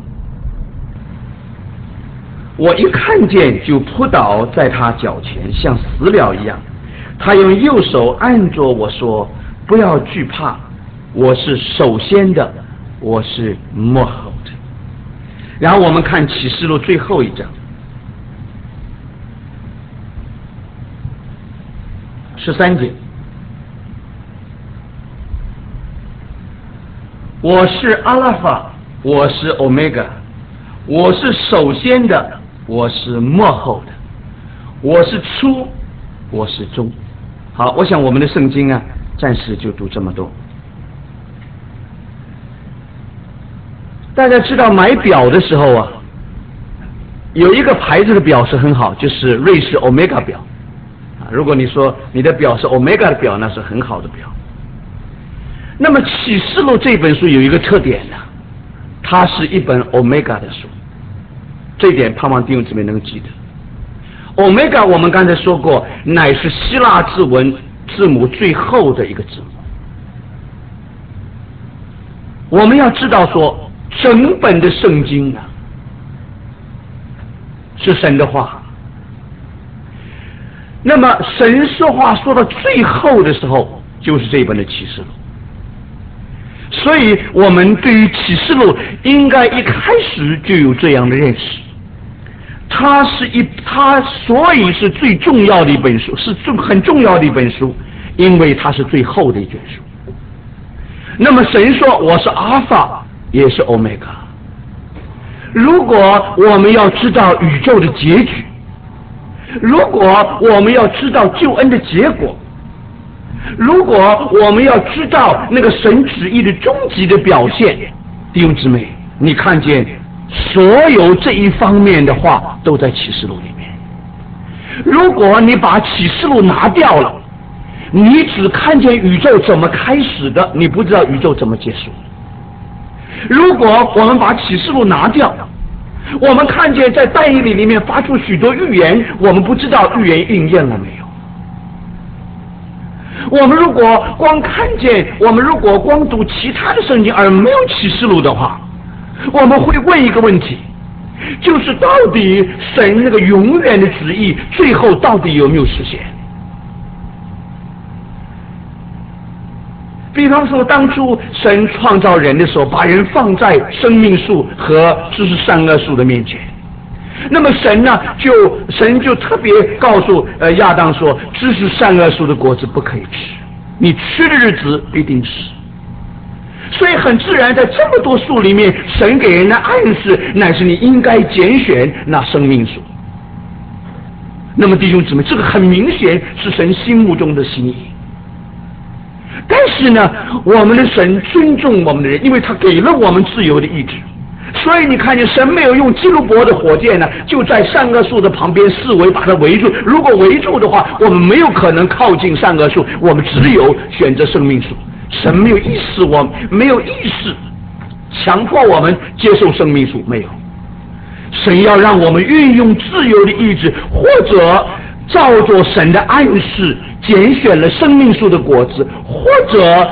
我一看见就扑倒在他脚前，像死了一样。他用右手按着我说：“不要惧怕，我是首先的，我是末后的。”然后我们看启示录最后一章，十三节：“我是阿拉法，我是欧米伽，我是首先的，我是末后的，我是初，我是终。”好，我想我们的圣经啊，暂时就读这么多。大家知道买表的时候啊，有一个牌子的表是很好，就是瑞士欧米伽表啊。如果你说你的表是欧米伽的表，那是很好的表。那么启示录这本书有一个特点呢、啊，它是一本欧米伽的书，这一点盼望弟兄姊妹能记得。欧米伽我们刚才说过，乃是希腊字文字母最后的一个字母。我们要知道说，整本的圣经啊，是神的话。那么神说话说到最后的时候，就是这一本的启示录。所以我们对于启示录应该一开始就有这样的认识。它是一，它所以是最重要的一本书，是重很重要的一本书，因为它是最后的一卷书。那么神说我是阿尔法，也是欧米伽。如果我们要知道宇宙的结局，如果我们要知道救恩的结果，如果我们要知道那个神旨意的终极的表现，弟兄姊妹，你看见所有这一方面的话都在启示录里面。如果你把启示录拿掉了，你只看见宇宙怎么开始的，你不知道宇宙怎么结束。如果我们把启示录拿掉，我们看见在但以理里面发出许多预言，我们不知道预言应验了没有。我们如果光看见，我们如果光读其他的圣经而没有启示录的话，我们会问一个问题，就是到底神那个永远的旨意最后到底有没有实现？比方说当初神创造人的时候，把人放在生命树和知识善恶树的面前，那么神呢就神就特别告诉呃亚当说，知识善恶树的果子不可以吃，你吃的日子必定死。所以很自然在这么多树里面，神给人的暗示乃是你应该拣选那生命树。那么弟兄姊妹，这个很明显是神心目中的心意。但是呢，我们的神尊重我们的人，因为他给了我们自由的意志。所以你看见神没有用基路伯的火箭呢，就在善恶树的旁边四围把它围住。如果围住的话，我们没有可能靠近善恶树，我们只有选择生命树。神没有意识，我没有意识强迫我们接受生命树，没有。神要让我们运用自由的意志，或者照着神的暗示拣选了生命树的果子，或者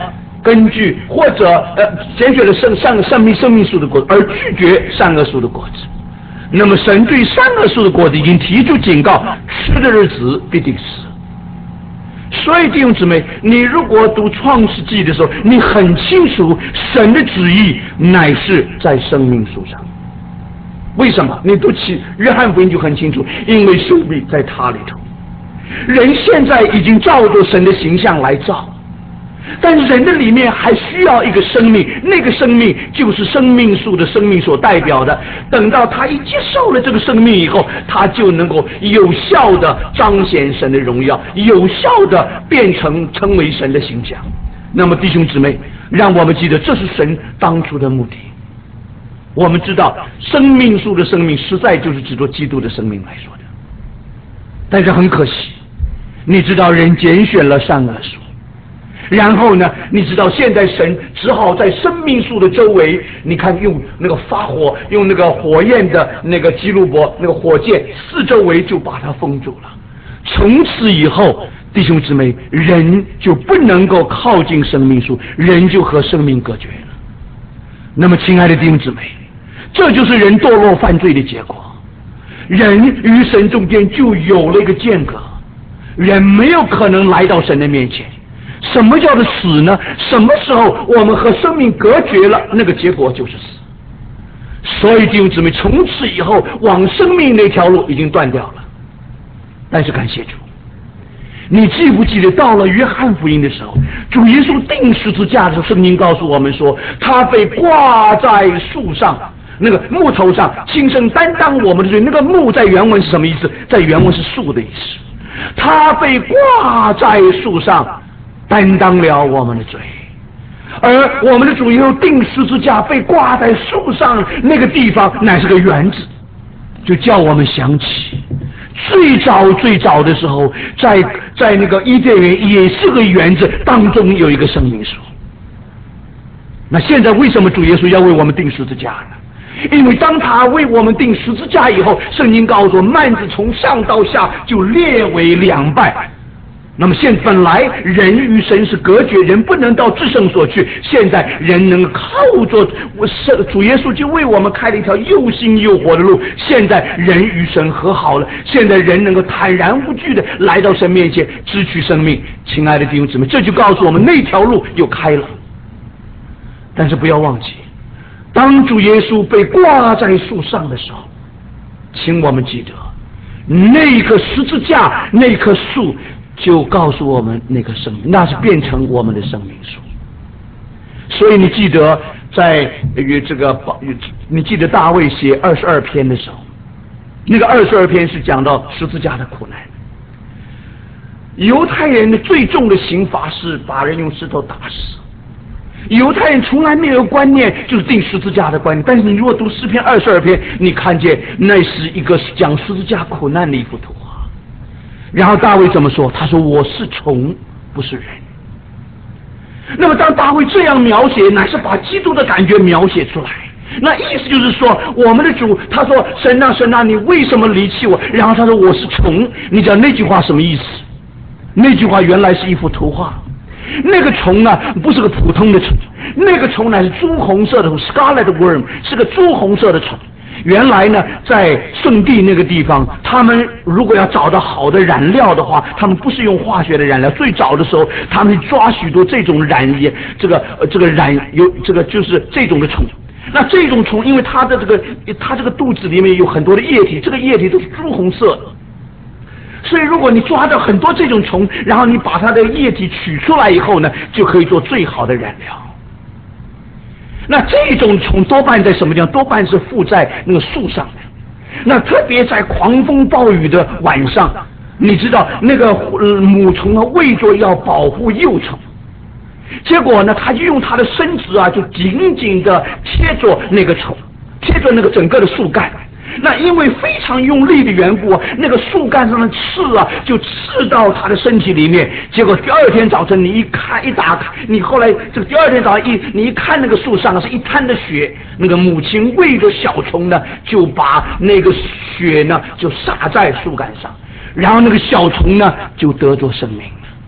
根据或者呃拣选了生上生命生命树的果子，而拒绝善恶树的果子，那么神对善恶树的果子已经提出警告，吃的日子必定死。所以弟兄姊妹，你如果读创世纪的时候，你很清楚神的旨意乃是在生命树上。为什么？你读起约翰福音就很清楚，因为生命在他里头。人现在已经照着神的形象来造，但是人的里面还需要一个生命，那个生命就是生命树的生命所代表的。等到他一接受了这个生命以后，他就能够有效的彰显神的荣耀，有效的变成成为神的形象。那么弟兄姊妹，让我们记得这是神当初的目的。我们知道生命树的生命实在就是指着基督的生命来说的，但是很可惜，你知道人拣选了善恶树，然后呢，你知道现在神只好在生命树的周围，你看用那个发火，用那个火焰的那个基路伯那个火箭四周围就把它封住了。从此以后，弟兄姊妹，人就不能够靠近生命树，人就和生命隔绝了。那么亲爱的弟兄姊妹，这就是人堕落犯罪的结果，人与神中间就有了一个间隔，人没有可能来到神的面前。什么叫做死呢？什么时候我们和生命隔绝了，那个结果就是死。所以弟兄姊妹，从此以后往生命那条路已经断掉了。但是感谢主，你记不记得到了约翰福音的时候，主耶稣钉十字架的时候，圣经告诉我们说，他被挂在树上，那个木头上，亲身担当我们的罪。那个木在原文是什么意思？在原文是树的意思。他被挂在树上，担当了我们的罪。而我们的主耶稣钉十字架被挂在树上，那个地方乃是个园子，就叫我们想起最早最早的时候，在在那个伊甸园也是个园子，当中有一个生命树。那现在为什么主耶稣要为我们钉十字架呢？因为当他为我们钉十字架以后，圣经告诉我，幔子从上到下就裂为两半。那么现本来人与神是隔绝，人不能到至圣所去，现在人能靠着主耶稣就为我们开了一条又新又活的路，现在人与神和好了，现在人能够坦然无惧的来到神面前支取生命。亲爱的弟兄姊妹，这就告诉我们那条路又开了。但是不要忘记，当主耶稣被挂在树上的时候，请我们记得那个十字架，那棵树就告诉我们那个生命，那是变成我们的生命树。所以你记得在与这个你记得大卫写二十二篇的时候，那个二十二篇是讲到十字架的苦难。犹太人的最重的刑罚是把人用石头打死，犹太人从来没有观念就是钉十字架的观念。但是你如果读诗篇二十二篇，你看见那是一个讲十字架苦难的一幅图画。然后大卫怎么说？他说我是虫，不是人。那么当大卫这样描写，乃是把基督的感觉描写出来。那意思就是说，我们的主他说神啊神啊，你为什么离弃我？然后他说我是虫。你知道那句话什么意思？那句话原来是一幅图画。那个虫啊，不是个普通的虫，那个虫乃是朱红色的 scarlet worm， 是个朱红色的虫。原来呢，在圣地那个地方，他们如果要找到好的染料的话，他们不是用化学的染料。最早的时候，他们抓许多这种染液，这个呃这个染有这个就是这种的虫。那这种虫，因为它的这个它这个肚子里面有很多的液体，这个液体都是朱红色的。所以如果你抓到很多这种虫，然后你把它的液体取出来以后呢，就可以做最好的染料。那这种虫多半在什么地方？多半是附在那个树上的。那特别在狂风暴雨的晚上，你知道那个母虫呢，为着要保护幼虫，结果呢，它就用它的身子啊，就紧紧的贴着那个虫，贴着那个整个的树干。那因为非常用力的缘故，那个树干上的刺啊，就刺到他的身体里面。结果第二天早晨，你一看一打开，你后来这个第二天早上一你一看那个树上是一滩的血，那个母亲为着小虫呢，就把那个血呢就洒在树干上，然后那个小虫呢就得着生命了。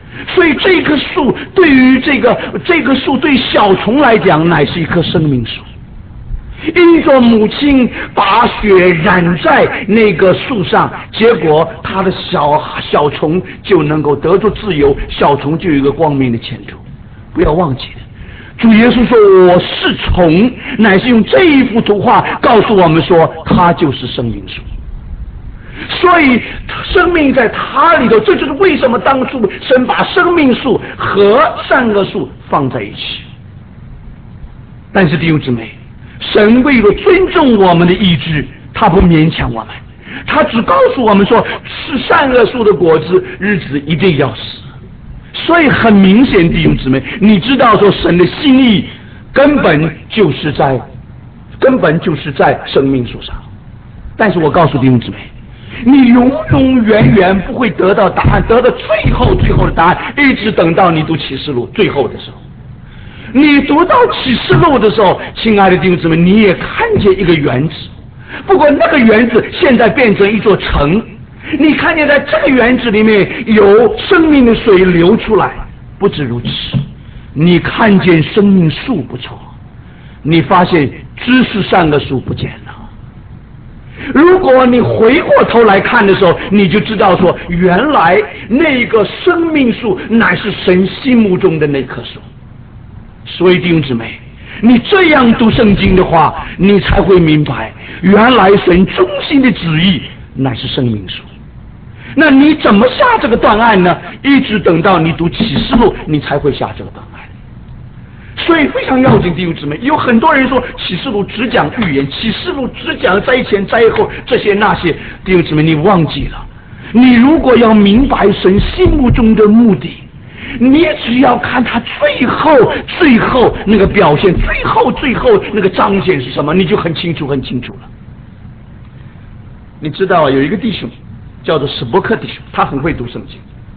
所以这棵树对于这个这棵树对小虫来讲，乃是一棵生命树。因着母亲把血染在那个树上，结果他的小小虫就能够得着自由，小虫就有一个光明的前途。不要忘记了，主耶稣说我是虫，乃是用这一幅图画告诉我们说他就是生命树。所以生命在他里头，这就是为什么当初神把生命树和善恶树放在一起。但是弟兄姊妹，神为了尊重我们的意志，他不勉强我们，他只告诉我们说吃善恶树的果子，日子一定要死。所以很明显，弟兄姊妹，你知道说神的心意根本就是在根本就是在生命树上。但是我告诉弟兄姊妹，你永永远远不会得到答案，得到最后最后的答案，一直等到你读启示录最后的时候。你读到启示录的时候，亲爱的弟兄姊妹，你也看见一个园子，不过那个园子现在变成一座城，你看见在这个园子里面有生命的水流出来。不止如此，你看见生命树不错，你发现知识善恶树不见了。如果你回过头来看的时候，你就知道说原来那个生命树乃是神心目中的那棵树。所以弟兄姊妹，你这样读圣经的话，你才会明白原来神中心的旨意乃是生命树。那你怎么下这个断案呢？一直等到你读启示录，你才会下这个断案。所以非常要紧，弟兄姊妹，有很多人说启示录只讲预言，启示录只讲灾前灾后这些那些，弟兄姊妹，你忘记了，你如果要明白神心目中的目的，你只要看他最后最后那个表现，最后最后那个彰显是什么，你就很清楚很清楚了。你知道有一个弟兄叫做史伯克弟兄，他很会读圣经。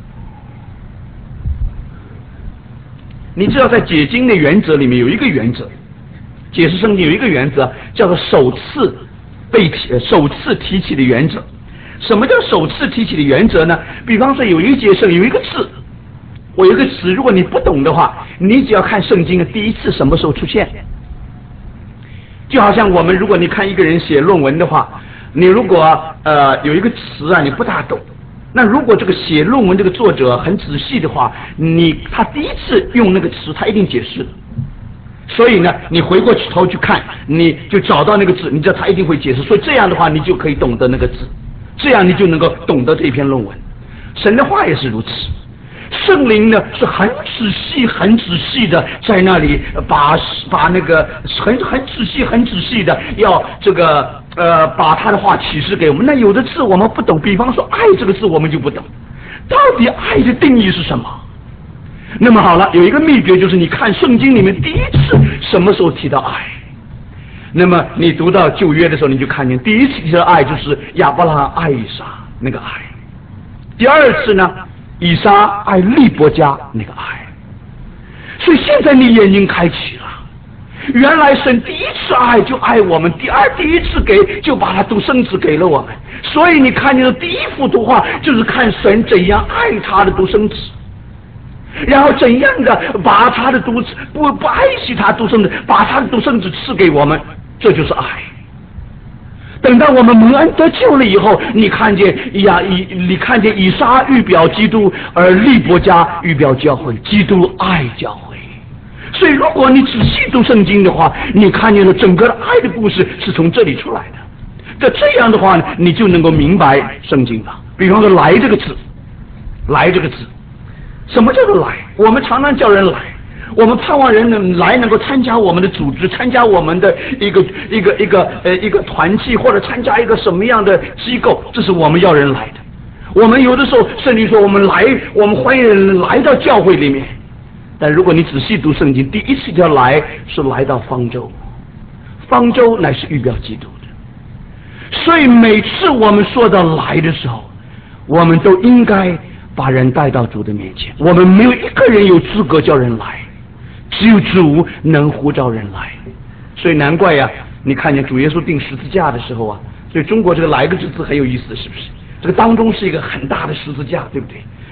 你知道在解经的原则里面有一个原则，解释圣经有一个原则叫做首次被提首次提起的原则。什么叫首次提起的原则呢？比方说有一节圣有一个字，我有一个词，如果你不懂的话，你只要看圣经的第一次什么时候出现。就好像我们如果你看一个人写论文的话，你如果呃有一个词啊你不大懂，那如果这个写论文这个作者很仔细的话，你他第一次用那个词他一定解释的。所以呢你回过头去看，你就找到那个字，你知道他一定会解释，所以这样的话你就可以懂得那个字，这样你就能够懂得这篇论文。神的话也是如此，圣灵呢是很仔细很仔细的在那里把把那个很很仔细很仔细的要这个呃把他的话启示给我们。那有的字我们不懂，比方说爱这个字我们就不懂，到底爱的定义是什么？那么好了，有一个秘诀，就是你看圣经里面第一次什么时候提到爱，那么你读到旧约的时候，你就看见第一次提到爱就是亚伯拉罕爱以撒那个爱，第二次呢以撒爱利伯家那个爱。所以现在你眼睛开启了，原来神第一次爱就爱我们，第二第一次给就把他独生子给了我们。所以你看见的第一幅图画就是看神怎样爱他的独生子，然后怎样的把他的独不不爱惜他独生子，把他的独生子赐给我们，这就是爱。等到我们蒙恩得救了以后，你看见呀以你看见以撒预表基督，而利伯家预表教会，基督爱教会。所以如果你仔细读圣经的话，你看见了整个的爱的故事是从这里出来的。那这样的话呢，你就能够明白圣经了。比方说来这个字，来这个字，什么叫做来？我们常常叫人来，我们盼望人能来，能够参加我们的组织，参加我们的一个一个一个呃一个团契，或者参加一个什么样的机构，这是我们要人来的。我们有的时候甚至说我们来，我们欢迎人来到教会里面。但如果你仔细读圣经，第一次叫来是来到方舟，方舟乃是预表基督的。所以每次我们说到来的时候，我们都应该把人带到主的面前。我们没有一个人有资格叫人来，只有主能呼召人来。所以难怪呀、啊，你看见主耶稣钉十字架的时候啊，所以中国这个来个之字很有意思，是不是？这个当中是一个很大的十字架，对不对？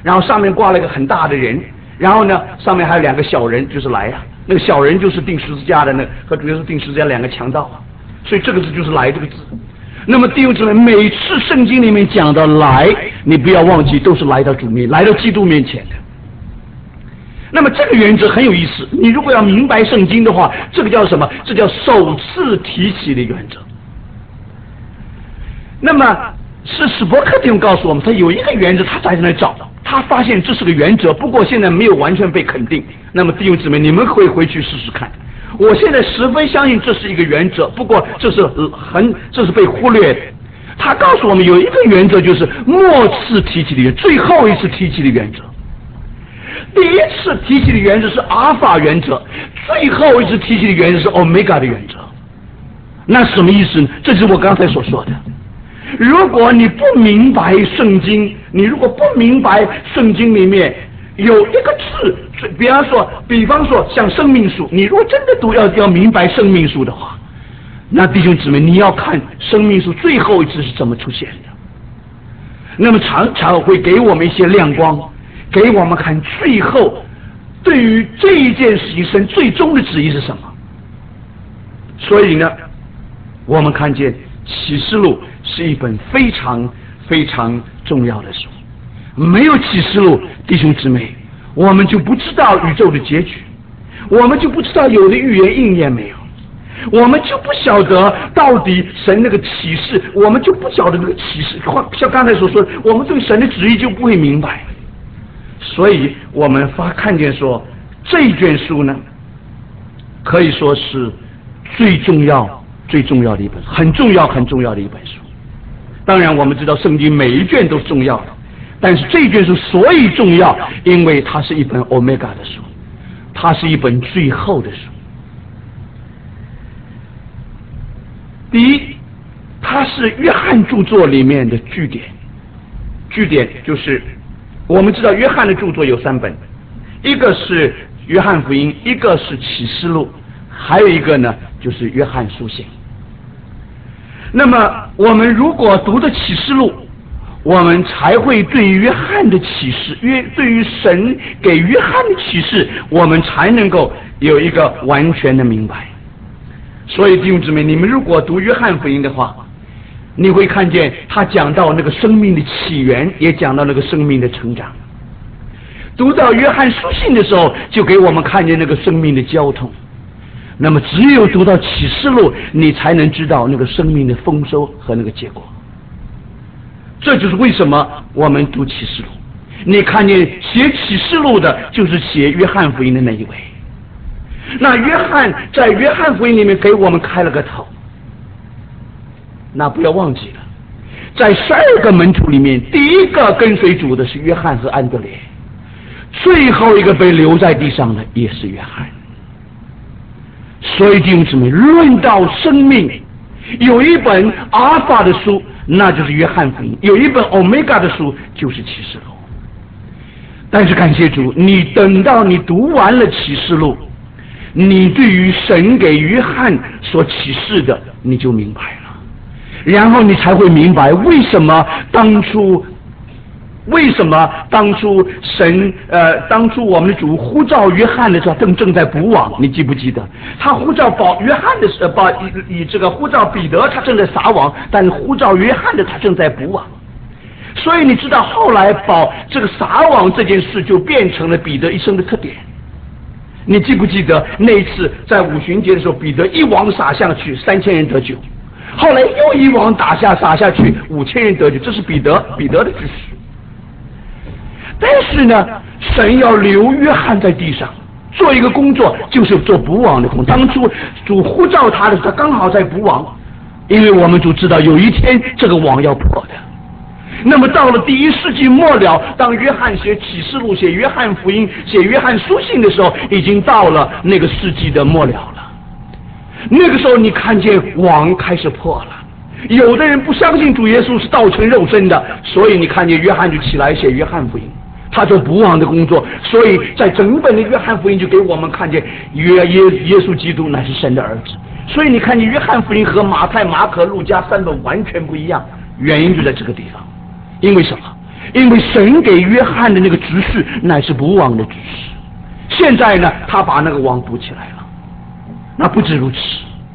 然后上面挂了一个很大的人，然后呢上面还有两个小人，就是来啊，那个小人就是钉十字架的那和主耶稣钉十字架两个强盗啊，所以这个字就是来这个字。那么弟兄姊妹，每次圣经里面讲到来，你不要忘记都是来到主面，来到基督面前的。那么这个原则很有意思，你如果要明白圣经的话，这个叫什么？这叫首次提起的原则。那么是史伯克弟兄告诉我们，他有一个原则，他在那找，他发现这是个原则，不过现在没有完全被肯定。那么弟兄姊妹，你们可以回去试试看。我现在十分相信这是一个原则，不过这是很这是被忽略的。他告诉我们有一个原则，就是末次提起的原则，最后一次提起的原则。第一次提起的原则是阿尔法原则，最后一次提起的原则是欧米伽的原则。那什么意思呢？这是我刚才所说的。如果你不明白圣经，你如果不明白圣经里面有一个字，比方说，比方说像生命树，你如果真的都要要明白生命树的话，那弟兄姊妹，你要看生命树最后一次是怎么出现的。那么常常会给我们一些亮光，给我们看最后对于这一件事情神最终的旨意是什么。所以呢，我们看见启示录是一本非常非常重要的书。没有启示录，弟兄姊妹，我们就不知道宇宙的结局，我们就不知道有的预言应验没有，我们就不晓得到底神那个启示，我们就不晓得那个启示，像刚才所说的，我们对神的旨意就不会明白。所以我们发看见说，这一卷书呢，可以说是最重要最重要的一本，很重要很重要的一本书。当然我们知道圣经每一卷都是重要的，但是这一卷书所以重要，因为它是一本欧米伽的书，它是一本最后的书。第一，它是约翰著作里面的据典，据典就是我们知道约翰的著作有三本，一个是约翰福音，一个是启示录，还有一个呢就是约翰书信。那么我们如果读的启示录，我们才会对约翰的启示，约对于神给约翰的启示，我们才能够有一个完全的明白。所以弟兄姊妹，你们如果读约翰福音的话，你会看见他讲到那个生命的起源，也讲到那个生命的成长。读到约翰书信的时候，就给我们看见那个生命的交通。那么只有读到启示录，你才能知道那个生命的丰收和那个结果。这就是为什么我们读启示录，你看见写启示录的就是写约翰福音的那一位。那约翰在约翰福音里面给我们开了个头，那不要忘记了，在十二个门徒里面，第一个跟随主的是约翰和安德烈，最后一个被留在地上的也是约翰。所以弟兄姊妹，论到生命，有一本阿尔法的书，那就是约翰福音；有一本欧米伽的书，就是启示录。但是感谢主，你等到你读完了启示录，你对于神给约翰所启示的，你就明白了，然后你才会明白为什么当初。为什么当初神呃，当初我们的主呼召约翰的时候，正正在捕网，你记不记得？他呼召保约翰的时候，保以以这个呼召彼得，他正在撒网，但是呼召约翰的他正在捕网。所以你知道，后来保这个撒网这件事就变成了彼得一生的特点。你记不记得那一次在五旬节的时候，彼得一网撒下去，三千人得救；后来又一网打下撒下去，五千人得救。这是彼得彼得的知识。但是呢，神要留约翰在地上做一个工作，就是做捕网的工作。当初主呼召他的时候，他刚好在捕网，因为我们就知道有一天这个网要破的。那么到了第一世纪末了，当约翰写启示录、写约翰福音、写约翰书信的时候，已经到了那个世纪的末了了。那个时候你看见网开始破了，有的人不相信主耶稣是道成肉身的，所以你看见约翰就起来写约翰福音，他做捕网的工作。所以在整本的约翰福音就给我们看见约耶耶稣基督乃是神的儿子。所以你看见约翰福音和马太、马可、路加三本完全不一样，原因就在这个地方。因为什么？ 因为神给约翰的那个指示乃是不忘的指示。现在呢，他把那个网补起来了。那不止如此，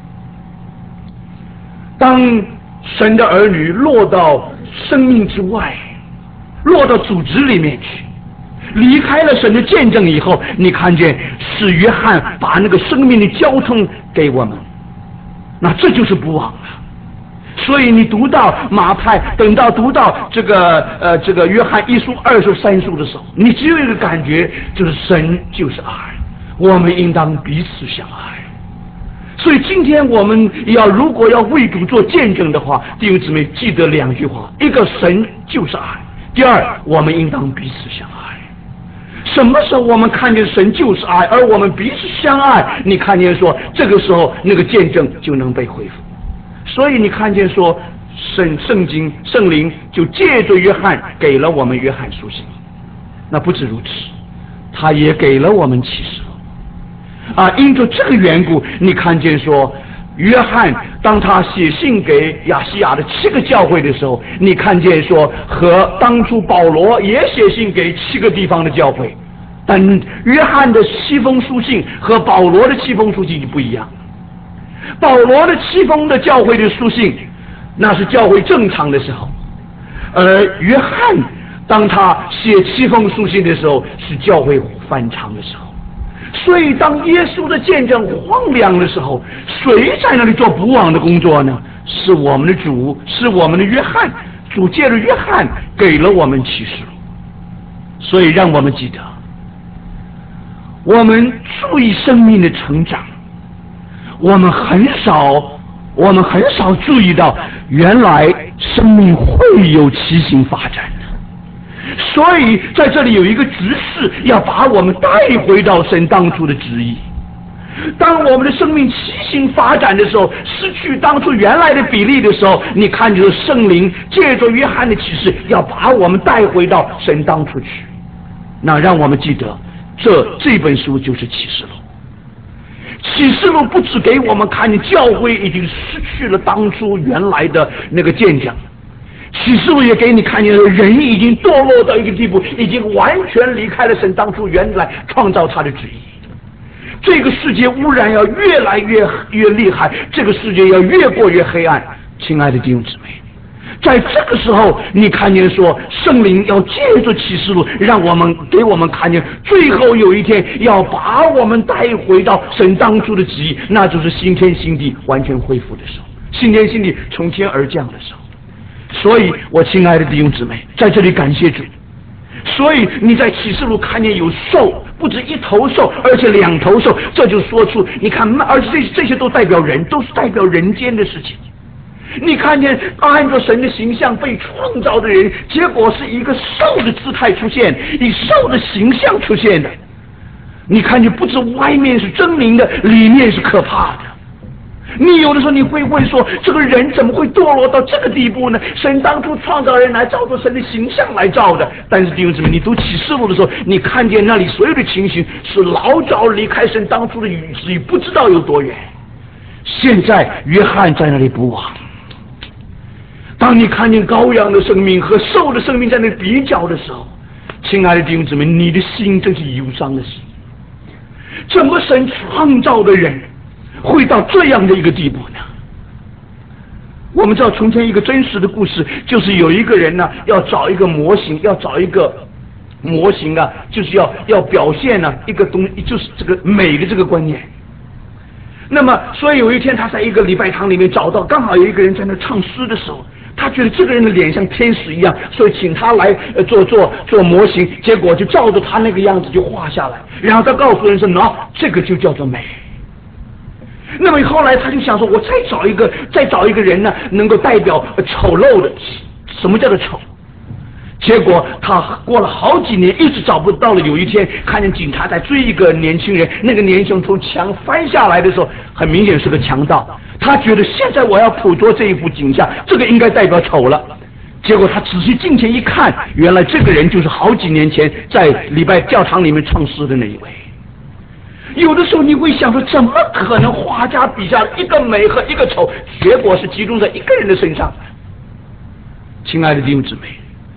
当神的儿女落到生命之外，落到组织里面去，离开了神的见证以后，你看见是约翰把那个生命的交通给我们，那这就是不忘了。所以你读到马太，等到读到这个呃这个约翰一书、二书、三书的时候，你只有一个感觉，就是神就是爱，我们应当彼此相爱。所以今天我们要如果要为主做见证的话，弟兄姊妹记得两句话：一个神就是爱；第二，我们应当彼此相爱。什么时候我们看见神就是爱，而我们彼此相爱，你看见说这个时候那个见证就能被恢复。所以你看见说圣圣经圣灵就借着约翰给了我们约翰书信，那不止如此，他也给了我们启示啊，因着这个缘故，你看见说，约翰当他写信给亚细亚的七个教会的时候，你看见说，和当初保罗也写信给七个地方的教会，但约翰的七封书信和保罗的七封书信就不一样。保罗的七封的教会的书信，那是教会正常的时候，而约翰当他写七封书信的时候，是教会反常的时候。所以当耶稣的见证荒凉的时候，谁在那里做不忘的工作呢？是我们的主，是我们的约翰。主借着约翰给了我们启示录。所以让我们记得，我们注意生命的成长，我们很少我们很少注意到原来生命会有奇形发展。所以在这里有一个指示，要把我们带回到神当初的旨意。当我们的生命奇形发展的时候，失去当初原来的比例的时候，你看就是圣灵借着约翰的启示，要把我们带回到神当初去。那让我们记得，这这本书就是启示录。启示录不只给我们看见教会已经失去了当初原来的那个见证，启示录也给你看见人已经堕落到一个地步，已经完全离开了神当初原来创造他的旨意。这个世界污染要越来越越厉害，这个世界要越过越黑暗。亲爱的弟兄姊妹，在这个时候，你看见说圣灵要借着启示录，让我们给我们看见，最后有一天要把我们带回到神当初的旨意，那就是新天新地完全恢复的时候，新天新地从天而降的时候。所以我亲爱的弟兄姊妹，在这里感谢主。所以你在启示录看见有兽，不止一头兽，而且两头兽，这就说出你看，而且这这些都代表人，都是代表人间的事情。你看见按照神的形象被创造的人，结果是一个兽的姿态出现，以兽的形象出现的。你看见不止外面是狰狞的，里面是可怕的。你有的时候你会问说，这个人怎么会堕落到这个地步呢？神当初创造人来照着神的形象来造的，但是弟兄姊妹，你读启示录的时候，你看见那里所有的情形是老早离开神当初的旨意，不知道有多远。现在约翰在那里不忘。当你看见羔羊的生命和兽的生命在那里比较的时候，亲爱的弟兄姊妹，你的心真是忧伤的心。怎么神创造的人会到这样的一个地步呢？我们知道从前一个真实的故事，就是有一个人呢，要找一个模型，要找一个模型啊，就是要要表现呢、啊、一个东西，就是这个美的这个观念。那么，所以有一天他在一个礼拜堂里面找到，刚好有一个人在那唱诗的时候，他觉得这个人的脸像天使一样，所以请他来呃做做做模型，结果就照着他那个样子就画下来，然后他告诉人说：“喏，这个就叫做美。”那么后来他就想说，我再找一个，再找一个人呢，能够代表丑陋的。什么叫做丑？结果他过了好几年，一直找不到了。有一天，看见警察在追一个年轻人，那个年轻人从墙翻下来的时候，很明显是个强盗。他觉得现在我要捕捉这一幅景象，这个应该代表丑了。结果他仔细近前一看，原来这个人就是好几年前在礼拜教堂里面唱诗的那一位。有的时候你会想说，怎么可能画家笔下一个美和一个丑，结果是集中在一个人的身上？亲爱的弟兄姊妹，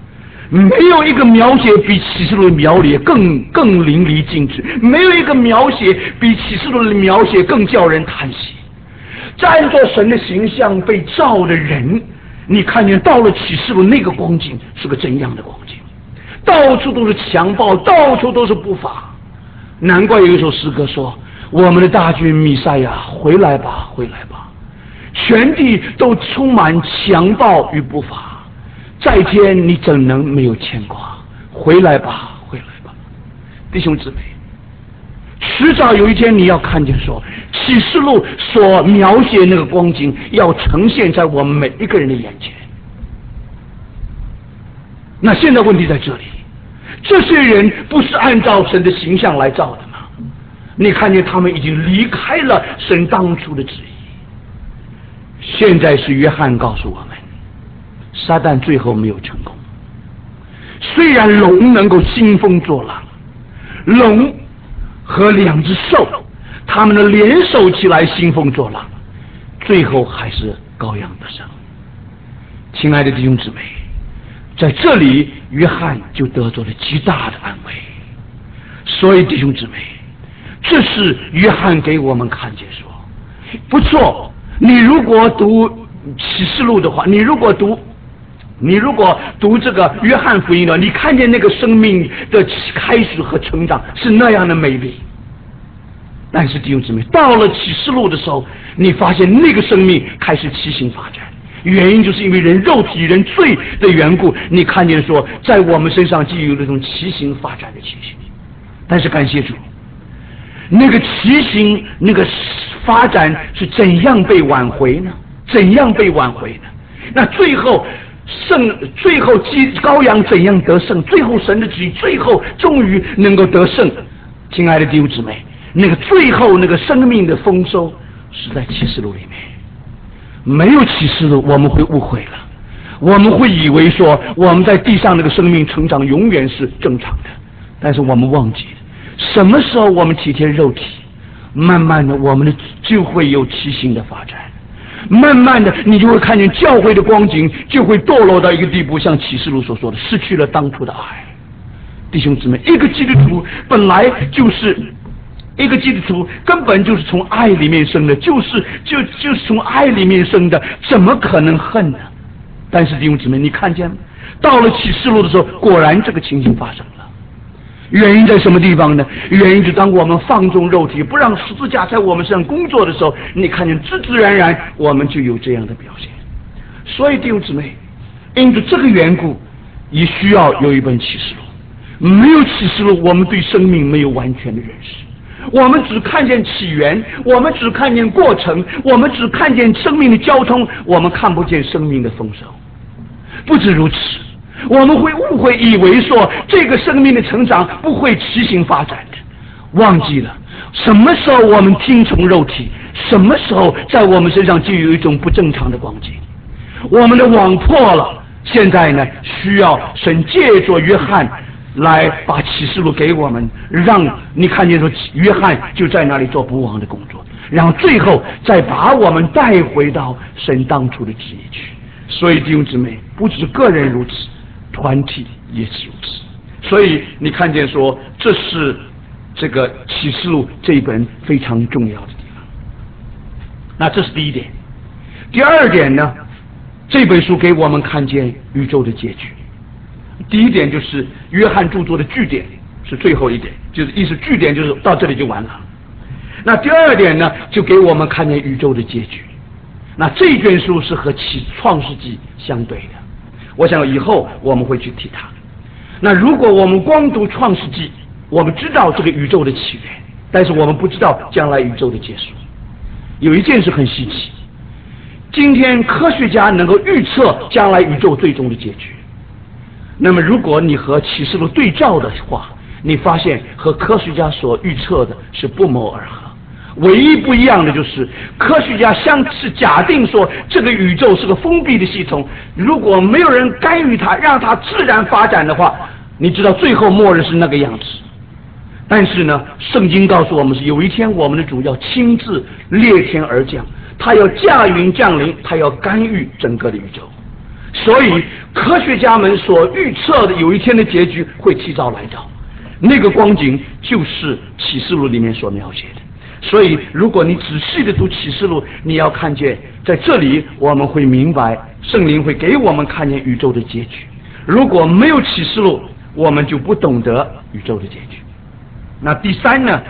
没有一个描写比启示录的描写更更淋漓尽致，没有一个描写比启示录的描写更叫人叹息。按照神的形象被造的人，你看见到了启示录那个光景是个怎样的光景？到处都是强暴，到处都是不法。难怪有一首诗歌说：“我们的大君弥赛亚，回来吧，回来吧！全地都充满强暴与不法。在天你怎能没有牵挂？回来吧，回来吧！”弟兄姊妹，迟早有一天你要看见说，启示录所描写那个光景要呈现在我们每一个人的眼前。那现在问题在这里，这些人不是按照神的形象来造的吗？你看见他们已经离开了神当初的旨意。现在是约翰告诉我们，撒旦最后没有成功。虽然龙能够兴风作浪，龙和两只兽他们的联手起来兴风作浪，最后还是羔羊得胜。亲爱的弟兄姊妹，在这里约翰就得着了极大的安慰。所以弟兄姊妹，这是约翰给我们看见说，不错，你如果读启示录的话，你如果读你如果读这个约翰福音的，你看见那个生命的开始和成长是那样的美丽。但是弟兄姊妹，到了启示录的时候，你发现那个生命开始畸形发展，原因就是因为人肉体人罪的缘故。你看见说，在我们身上就有那种畸形发展的情形。但是感谢主，那个畸形那个发展是怎样被挽回呢？怎样被挽回呢？那最后圣最后羔羊怎样得胜？最后神的旨意最后终于能够得胜。亲爱的弟兄姊妹，那个最后那个生命的丰收是在启示录里面。没有启示录，我们会误会了，我们会以为说我们在地上那个生命成长永远是正常的。但是我们忘记了，什么时候我们体贴肉体，慢慢的我们的就会有畸形的发展，慢慢的你就会看见教会的光景就会堕落到一个地步，像启示录所说的，失去了当初的爱。弟兄姊妹，一个基督徒本来就是一个基督徒根本就是从爱里面生的，就是就就是从爱里面生的，怎么可能恨呢？但是弟兄姊妹，你看见到了启示录的时候，果然这个情形发生了。原因在什么地方呢？原因是当我们放纵肉体，不让十字架在我们身上工作的时候，你看见自自然然我们就有这样的表现。所以弟兄姊妹，因着这个缘故，也需要有一本启示录。没有启示录，我们对生命没有完全的认识，我们只看见起源，我们只看见过程，我们只看见生命的交通，我们看不见生命的丰收。不止如此，我们会误会以为说这个生命的成长不会畸形发展的，忘记了什么时候我们听从肉体，什么时候在我们身上就有一种不正常的光景。我们的网破了，现在呢需要神借着约翰来把启示录给我们，让你看见说约翰就在那里做不忘的工作，然后最后再把我们带回到神当初的旨意去。所以弟兄姊妹，不止个人如此，团体也是如此。所以你看见说，这是这个启示录这一本非常重要的地方。那这是第一点。第二点呢，这本书给我们看见宇宙的结局。第一点就是约翰著作的句点是最后一点，就是意思句点就是到这里就完了。那第二点呢，就给我们看见宇宙的结局。那这卷书是和启创世纪相对的，我想以后我们会去提它。那如果我们光读创世纪，我们知道这个宇宙的起源，但是我们不知道将来宇宙的结束。有一件事很稀奇，今天科学家能够预测将来宇宙最终的结局。那么如果你和启示录对照的话，你发现和科学家所预测的是不谋而合。唯一不一样的就是科学家相是假定说这个宇宙是个封闭的系统，如果没有人干预它，让它自然发展的话，你知道最后末日是那个样子。但是呢，圣经告诉我们是有一天我们的主要亲自裂天而降，他要驾云降临，他要干预整个的宇宙。所以科学家们所预测的有一天的结局会提早来到，那个光景就是启示录里面所描写的。所以如果你仔细的读启示录，你要看见在这里我们会明白圣灵会给我们看见宇宙的结局。如果没有启示录，我们就不懂得宇宙的结局。那第三呢，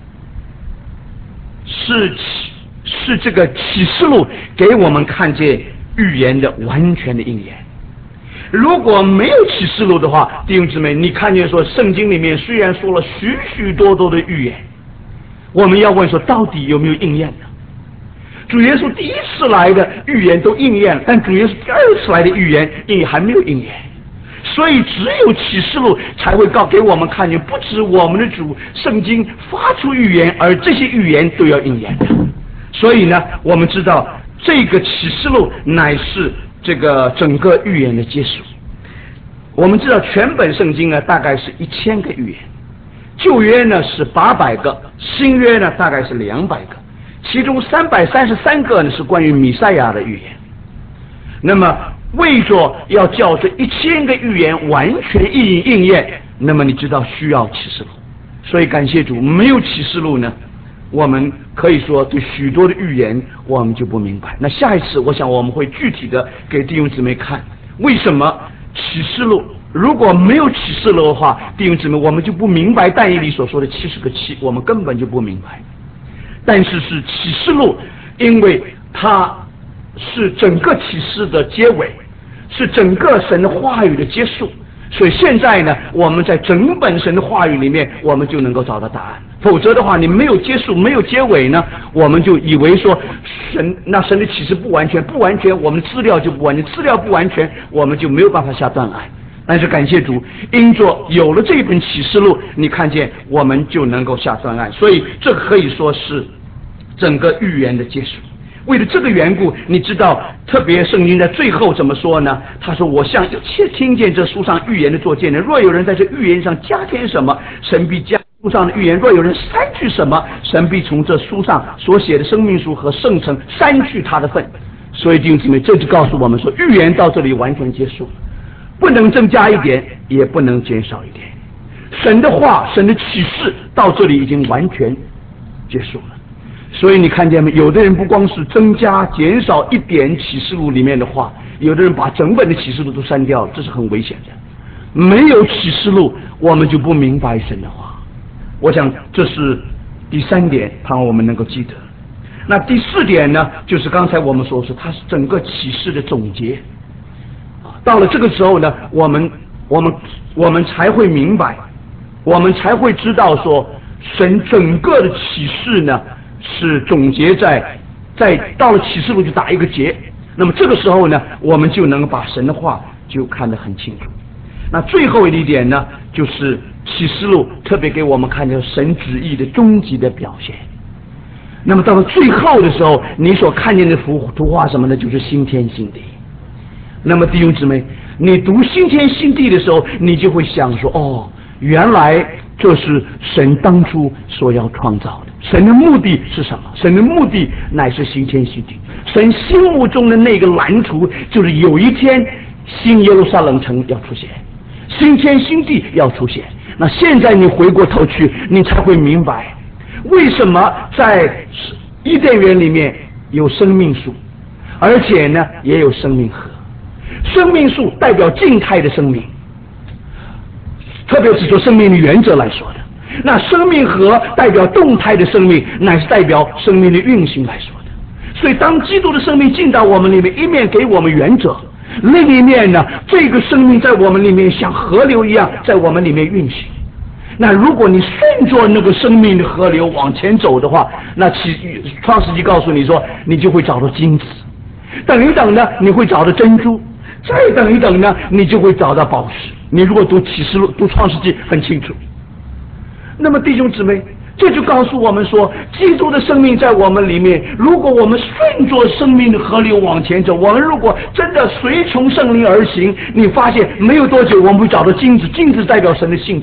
是是这个启示录给我们看见预言的完全的应验。如果没有启示录的话，弟兄姊妹，你看见说圣经里面虽然说了许许多多的预言，我们要问说到底有没有应验呢？主耶稣第一次来的预言都应验了，但主耶稣第二次来的预言也还没有应验。所以只有启示录才会告给我们看见，不止我们的主圣经发出预言，而这些预言都要应验的。所以呢，我们知道这个启示录乃是这个整个预言的结束。我们知道全本圣经呢大概是一千个预言，旧约呢是八百个，新约呢大概是两百个，其中三百三十三个呢是关于弥赛亚的预言。那么为着要叫这一千个预言完全应应验，那么你知道需要启示录。所以感谢主，没有启示录呢，我们可以说对许多的预言我们就不明白。那下一次我想我们会具体的给弟兄姊妹看，为什么启示录如果没有启示录的话，弟兄姊妹我们就不明白但以理所说的七十个七，我们根本就不明白。但是是启示录，因为它是整个启示的结尾，是整个神的话语的结束，所以现在呢，我们在整本神的话语里面，我们就能够找到答案。否则的话，你没有结束，没有结尾呢，我们就以为说神那神的启示不完全，不完全，我们的资料就不完全，资料不完全，我们就没有办法下断案。但是感谢主，因着有了这本启示录，你看见我们就能够下断案，所以这可以说是整个预言的结束。为了这个缘故，你知道特别圣经在最后怎么说呢？他说，我向一切听见这书上预言的作见证，若有人在这预言上加添什么，神必将书上的预言；若有人删去什么，神必从这书上所写的生命书和圣城删去他的份。所以弟兄姊妹，这就告诉我们说，预言到这里完全结束了，不能增加一点，也不能减少一点。神的话，神的启示到这里已经完全结束了。所以你看见没？有的人不光是增加、减少一点启示录里面的话，有的人把整本的启示录都删掉了，这是很危险的。没有启示录，我们就不明白神的话。我想这是第三点，盼望我们能够记得。那第四点呢，就是刚才我们所说，它是整个启示的总结。到了这个时候呢，我们我们我们才会明白，我们才会知道说，神整个的启示呢。是总结在在到了启示录就打一个结，那么这个时候呢，我们就能把神的话就看得很清楚。那最后一点呢，就是启示录特别给我们看见神旨意的终极的表现。那么到了最后的时候，你所看见的幅图画什么呢？就是新天新地。那么弟兄姊妹，你读新天新地的时候，你就会想说，哦，原来这是神当初所要创造的。神的目的是什么？神的目的乃是新天新地。神心目中的那个蓝图，就是有一天新耶路撒冷城要出现，新天新地要出现。那现在你回过头去，你才会明白，为什么在伊甸园里面有生命树，而且呢也有生命河。生命树代表静态的生命，特别是做生命的原则来说的。那生命河代表动态的生命，乃是代表生命的运行来说的。所以当基督的生命进到我们里面，一面给我们原则，另一面呢，这个生命在我们里面像河流一样在我们里面运行。那如果你顺着那个生命的河流往前走的话，那其创世纪告诉你说，你就会找到金子，等一等呢，你会找到珍珠，再等一等呢，你就会找到宝石。你如果读启示录、读创世纪很清楚。那么弟兄姊妹，这就告诉我们说，基督的生命在我们里面，如果我们顺着生命的河流往前走，我们如果真的随从圣灵而行，你发现没有多久我们会找到金子，金子代表神的性情。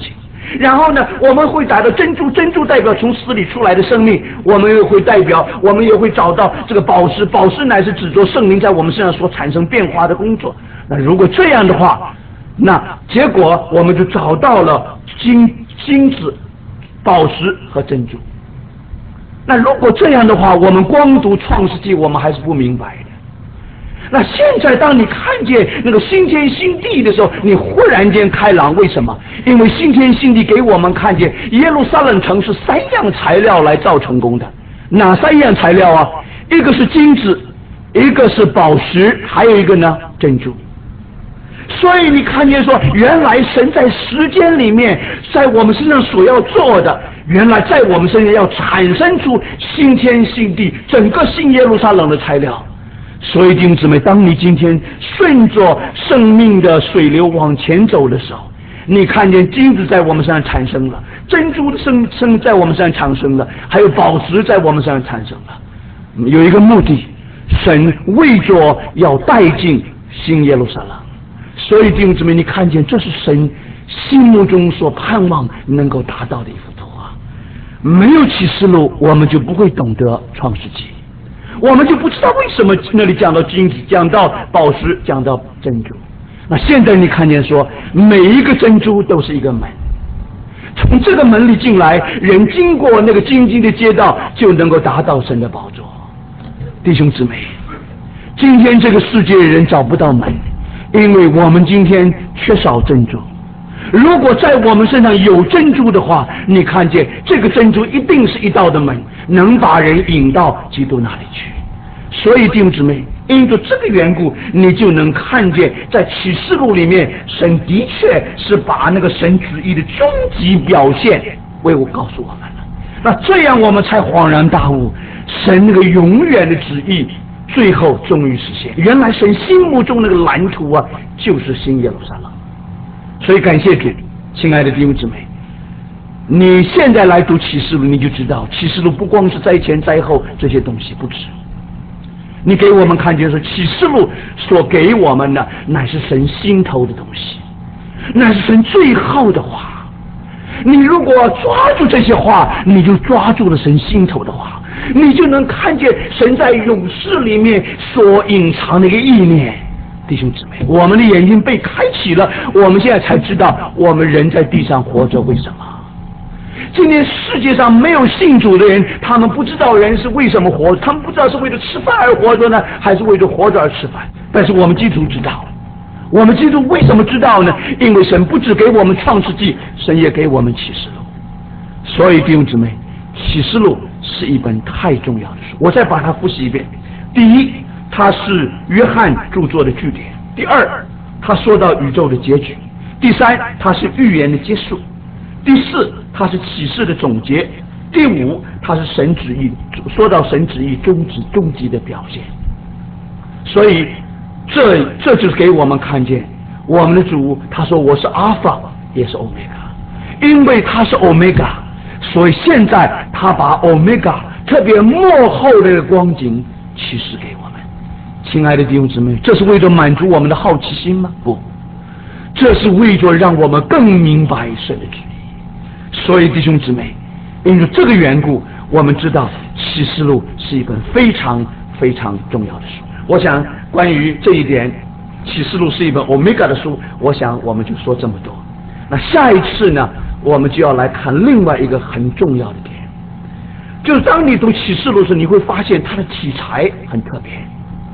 然后呢，我们会找到珍珠，珍珠代表从死里出来的生命，我们又会代表，我们也会找到这个宝石，宝石乃是指着圣灵在我们身上所产生变化的工作。那如果这样的话，那结果我们就找到了金金子、宝石和珍珠。那如果这样的话，我们光读创世纪，我们还是不明白的。那现在当你看见那个新天新地的时候，你忽然间开朗，为什么？因为新天新地给我们看见耶路撒冷城是三样材料来造成功的。哪三样材料啊？一个是金子，一个是宝石，还有一个呢珍珠。所以你看见说，原来神在时间里面在我们身上所要做的，原来在我们身上要产生出新天新地，整个新耶路撒冷的材料。所以弟兄姊妹，当你今天顺着生命的水流往前走的时候，你看见金子在我们身上产生了，珍珠的生生在我们身上产生了，还有宝石在我们身上产生了。有一个目的，神为着要带进新耶路撒冷。所以弟兄姊妹，你看见这是神心目中所盼望能够达到的一幅图画。没有启示录，我们就不会懂得创世纪，我们就不知道为什么那里讲到金子，讲到宝石，讲到珍珠。那现在你看见说，每一个珍珠都是一个门，从这个门里进来，人经过那个荆棘的街道，就能够达到神的宝座。弟兄姊妹，今天这个世界人找不到门，因为我们今天缺少珍珠。如果在我们身上有珍珠的话，你看见这个珍珠一定是一道的门，能把人引到基督那里去。所以弟兄姊妹，因着这个缘故，你就能看见在启示录里面，神的确是把那个神旨意的终极表现为我告诉我们了。那这样我们才恍然大悟，神那个永远的旨意最后终于实现。原来神心目中那个蓝图啊，就是新耶路撒冷。所以感谢主，亲爱的弟兄姊妹，你现在来读启示录，你就知道启示录不光是灾前灾后这些东西，不止。你给我们看见说，启示录所给我们的乃是神心头的东西，乃是神最后的话。你如果抓住这些话，你就抓住了神心头的话，你就能看见神在永世里面所隐藏的一个意念。弟兄姊妹，我们的眼睛被开启了，我们现在才知道我们人在地上活着为什么。今天世界上没有信主的人，他们不知道人是为什么活，他们不知道是为了吃饭而活着呢，还是为了活着而吃饭。但是我们基督知道，我们基督为什么知道呢？因为神不只给我们创世纪，神也给我们启示录。所以弟兄姊妹，启示录是一本太重要的书。我再把它复习一遍。第一，它是约翰著作的句点；第二，他说到宇宙的结局；第三，它是预言的结束；第四，它是启示的总结；第五，它是神旨意，说到神旨意终极终极的表现。所以这这就是给我们看见我们的主，他说我是阿尔法也是欧米伽，因为他是欧米伽，所以现在他把欧米伽特别幕后的光景启示给我们。亲爱的弟兄姊妹，这是为了满足我们的好奇心吗？不，这是为着让我们更明白神的旨意。所以弟兄姊妹，因为这个缘故，我们知道启示录是一本非常非常重要的书。我想关于这一点，启示录是一本 Omega 的书，我想我们就说这么多。那下一次呢，我们就要来看另外一个很重要的点，就是当你读启示录时，你会发现它的题材很特别。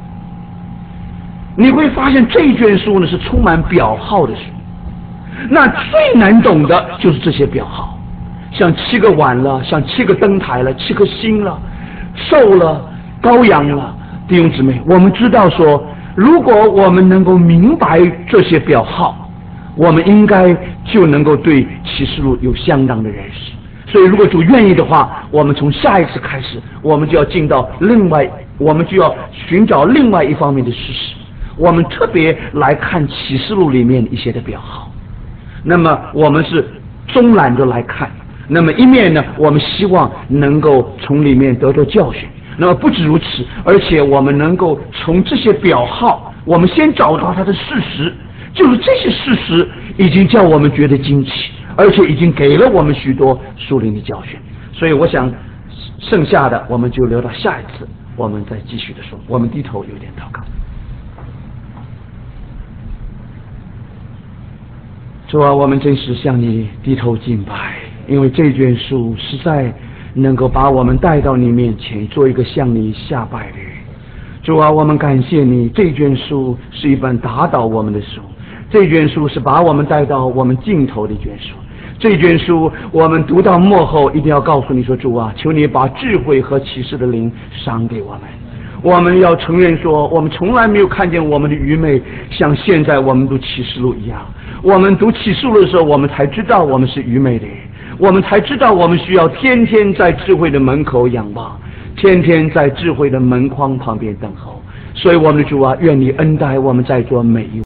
你会发现这一卷书呢是充满表号的书，那最难懂的就是这些表号，像七个碗了，像七个灯台了，七颗星了，兽了，羔羊了。弟兄姊妹，我们知道说，如果我们能够明白这些表号，我们应该就能够对启示录有相当的认识。所以如果主愿意的话，我们从下一次开始，我们就要进到另外，我们就要寻找另外一方面的事实，我们特别来看启示录里面一些的表号。那么我们是中览着来看，那么一面呢，我们希望能够从里面得到教训。那么不止如此，而且我们能够从这些表号，我们先找到它的事实，就是这些事实已经叫我们觉得惊奇， 而且已经给了我们许多属灵的教训。所以我想剩下的我们就留到下一次我们再继续的说。我们低头有点祷告。主啊，我们真是向你低头敬拜，因为这卷书实在能够把我们带到你面前，做一个向你下拜的人。主啊，我们感谢你，这卷书是一本打倒我们的书，这卷书是把我们带到我们尽头的一卷书。这卷书我们读到末后一定要告诉你说，主啊，求你把智慧和启示的灵赏给我们。我们要承认说，我们从来没有看见我们的愚昧像现在我们读启示录一样。我们读启示录的时候，我们才知道我们是愚昧的人，我们才知道我们需要天天在智慧的门口仰望，天天在智慧的门框旁边等候。所以我们的主啊，愿你恩待我们在座每一位。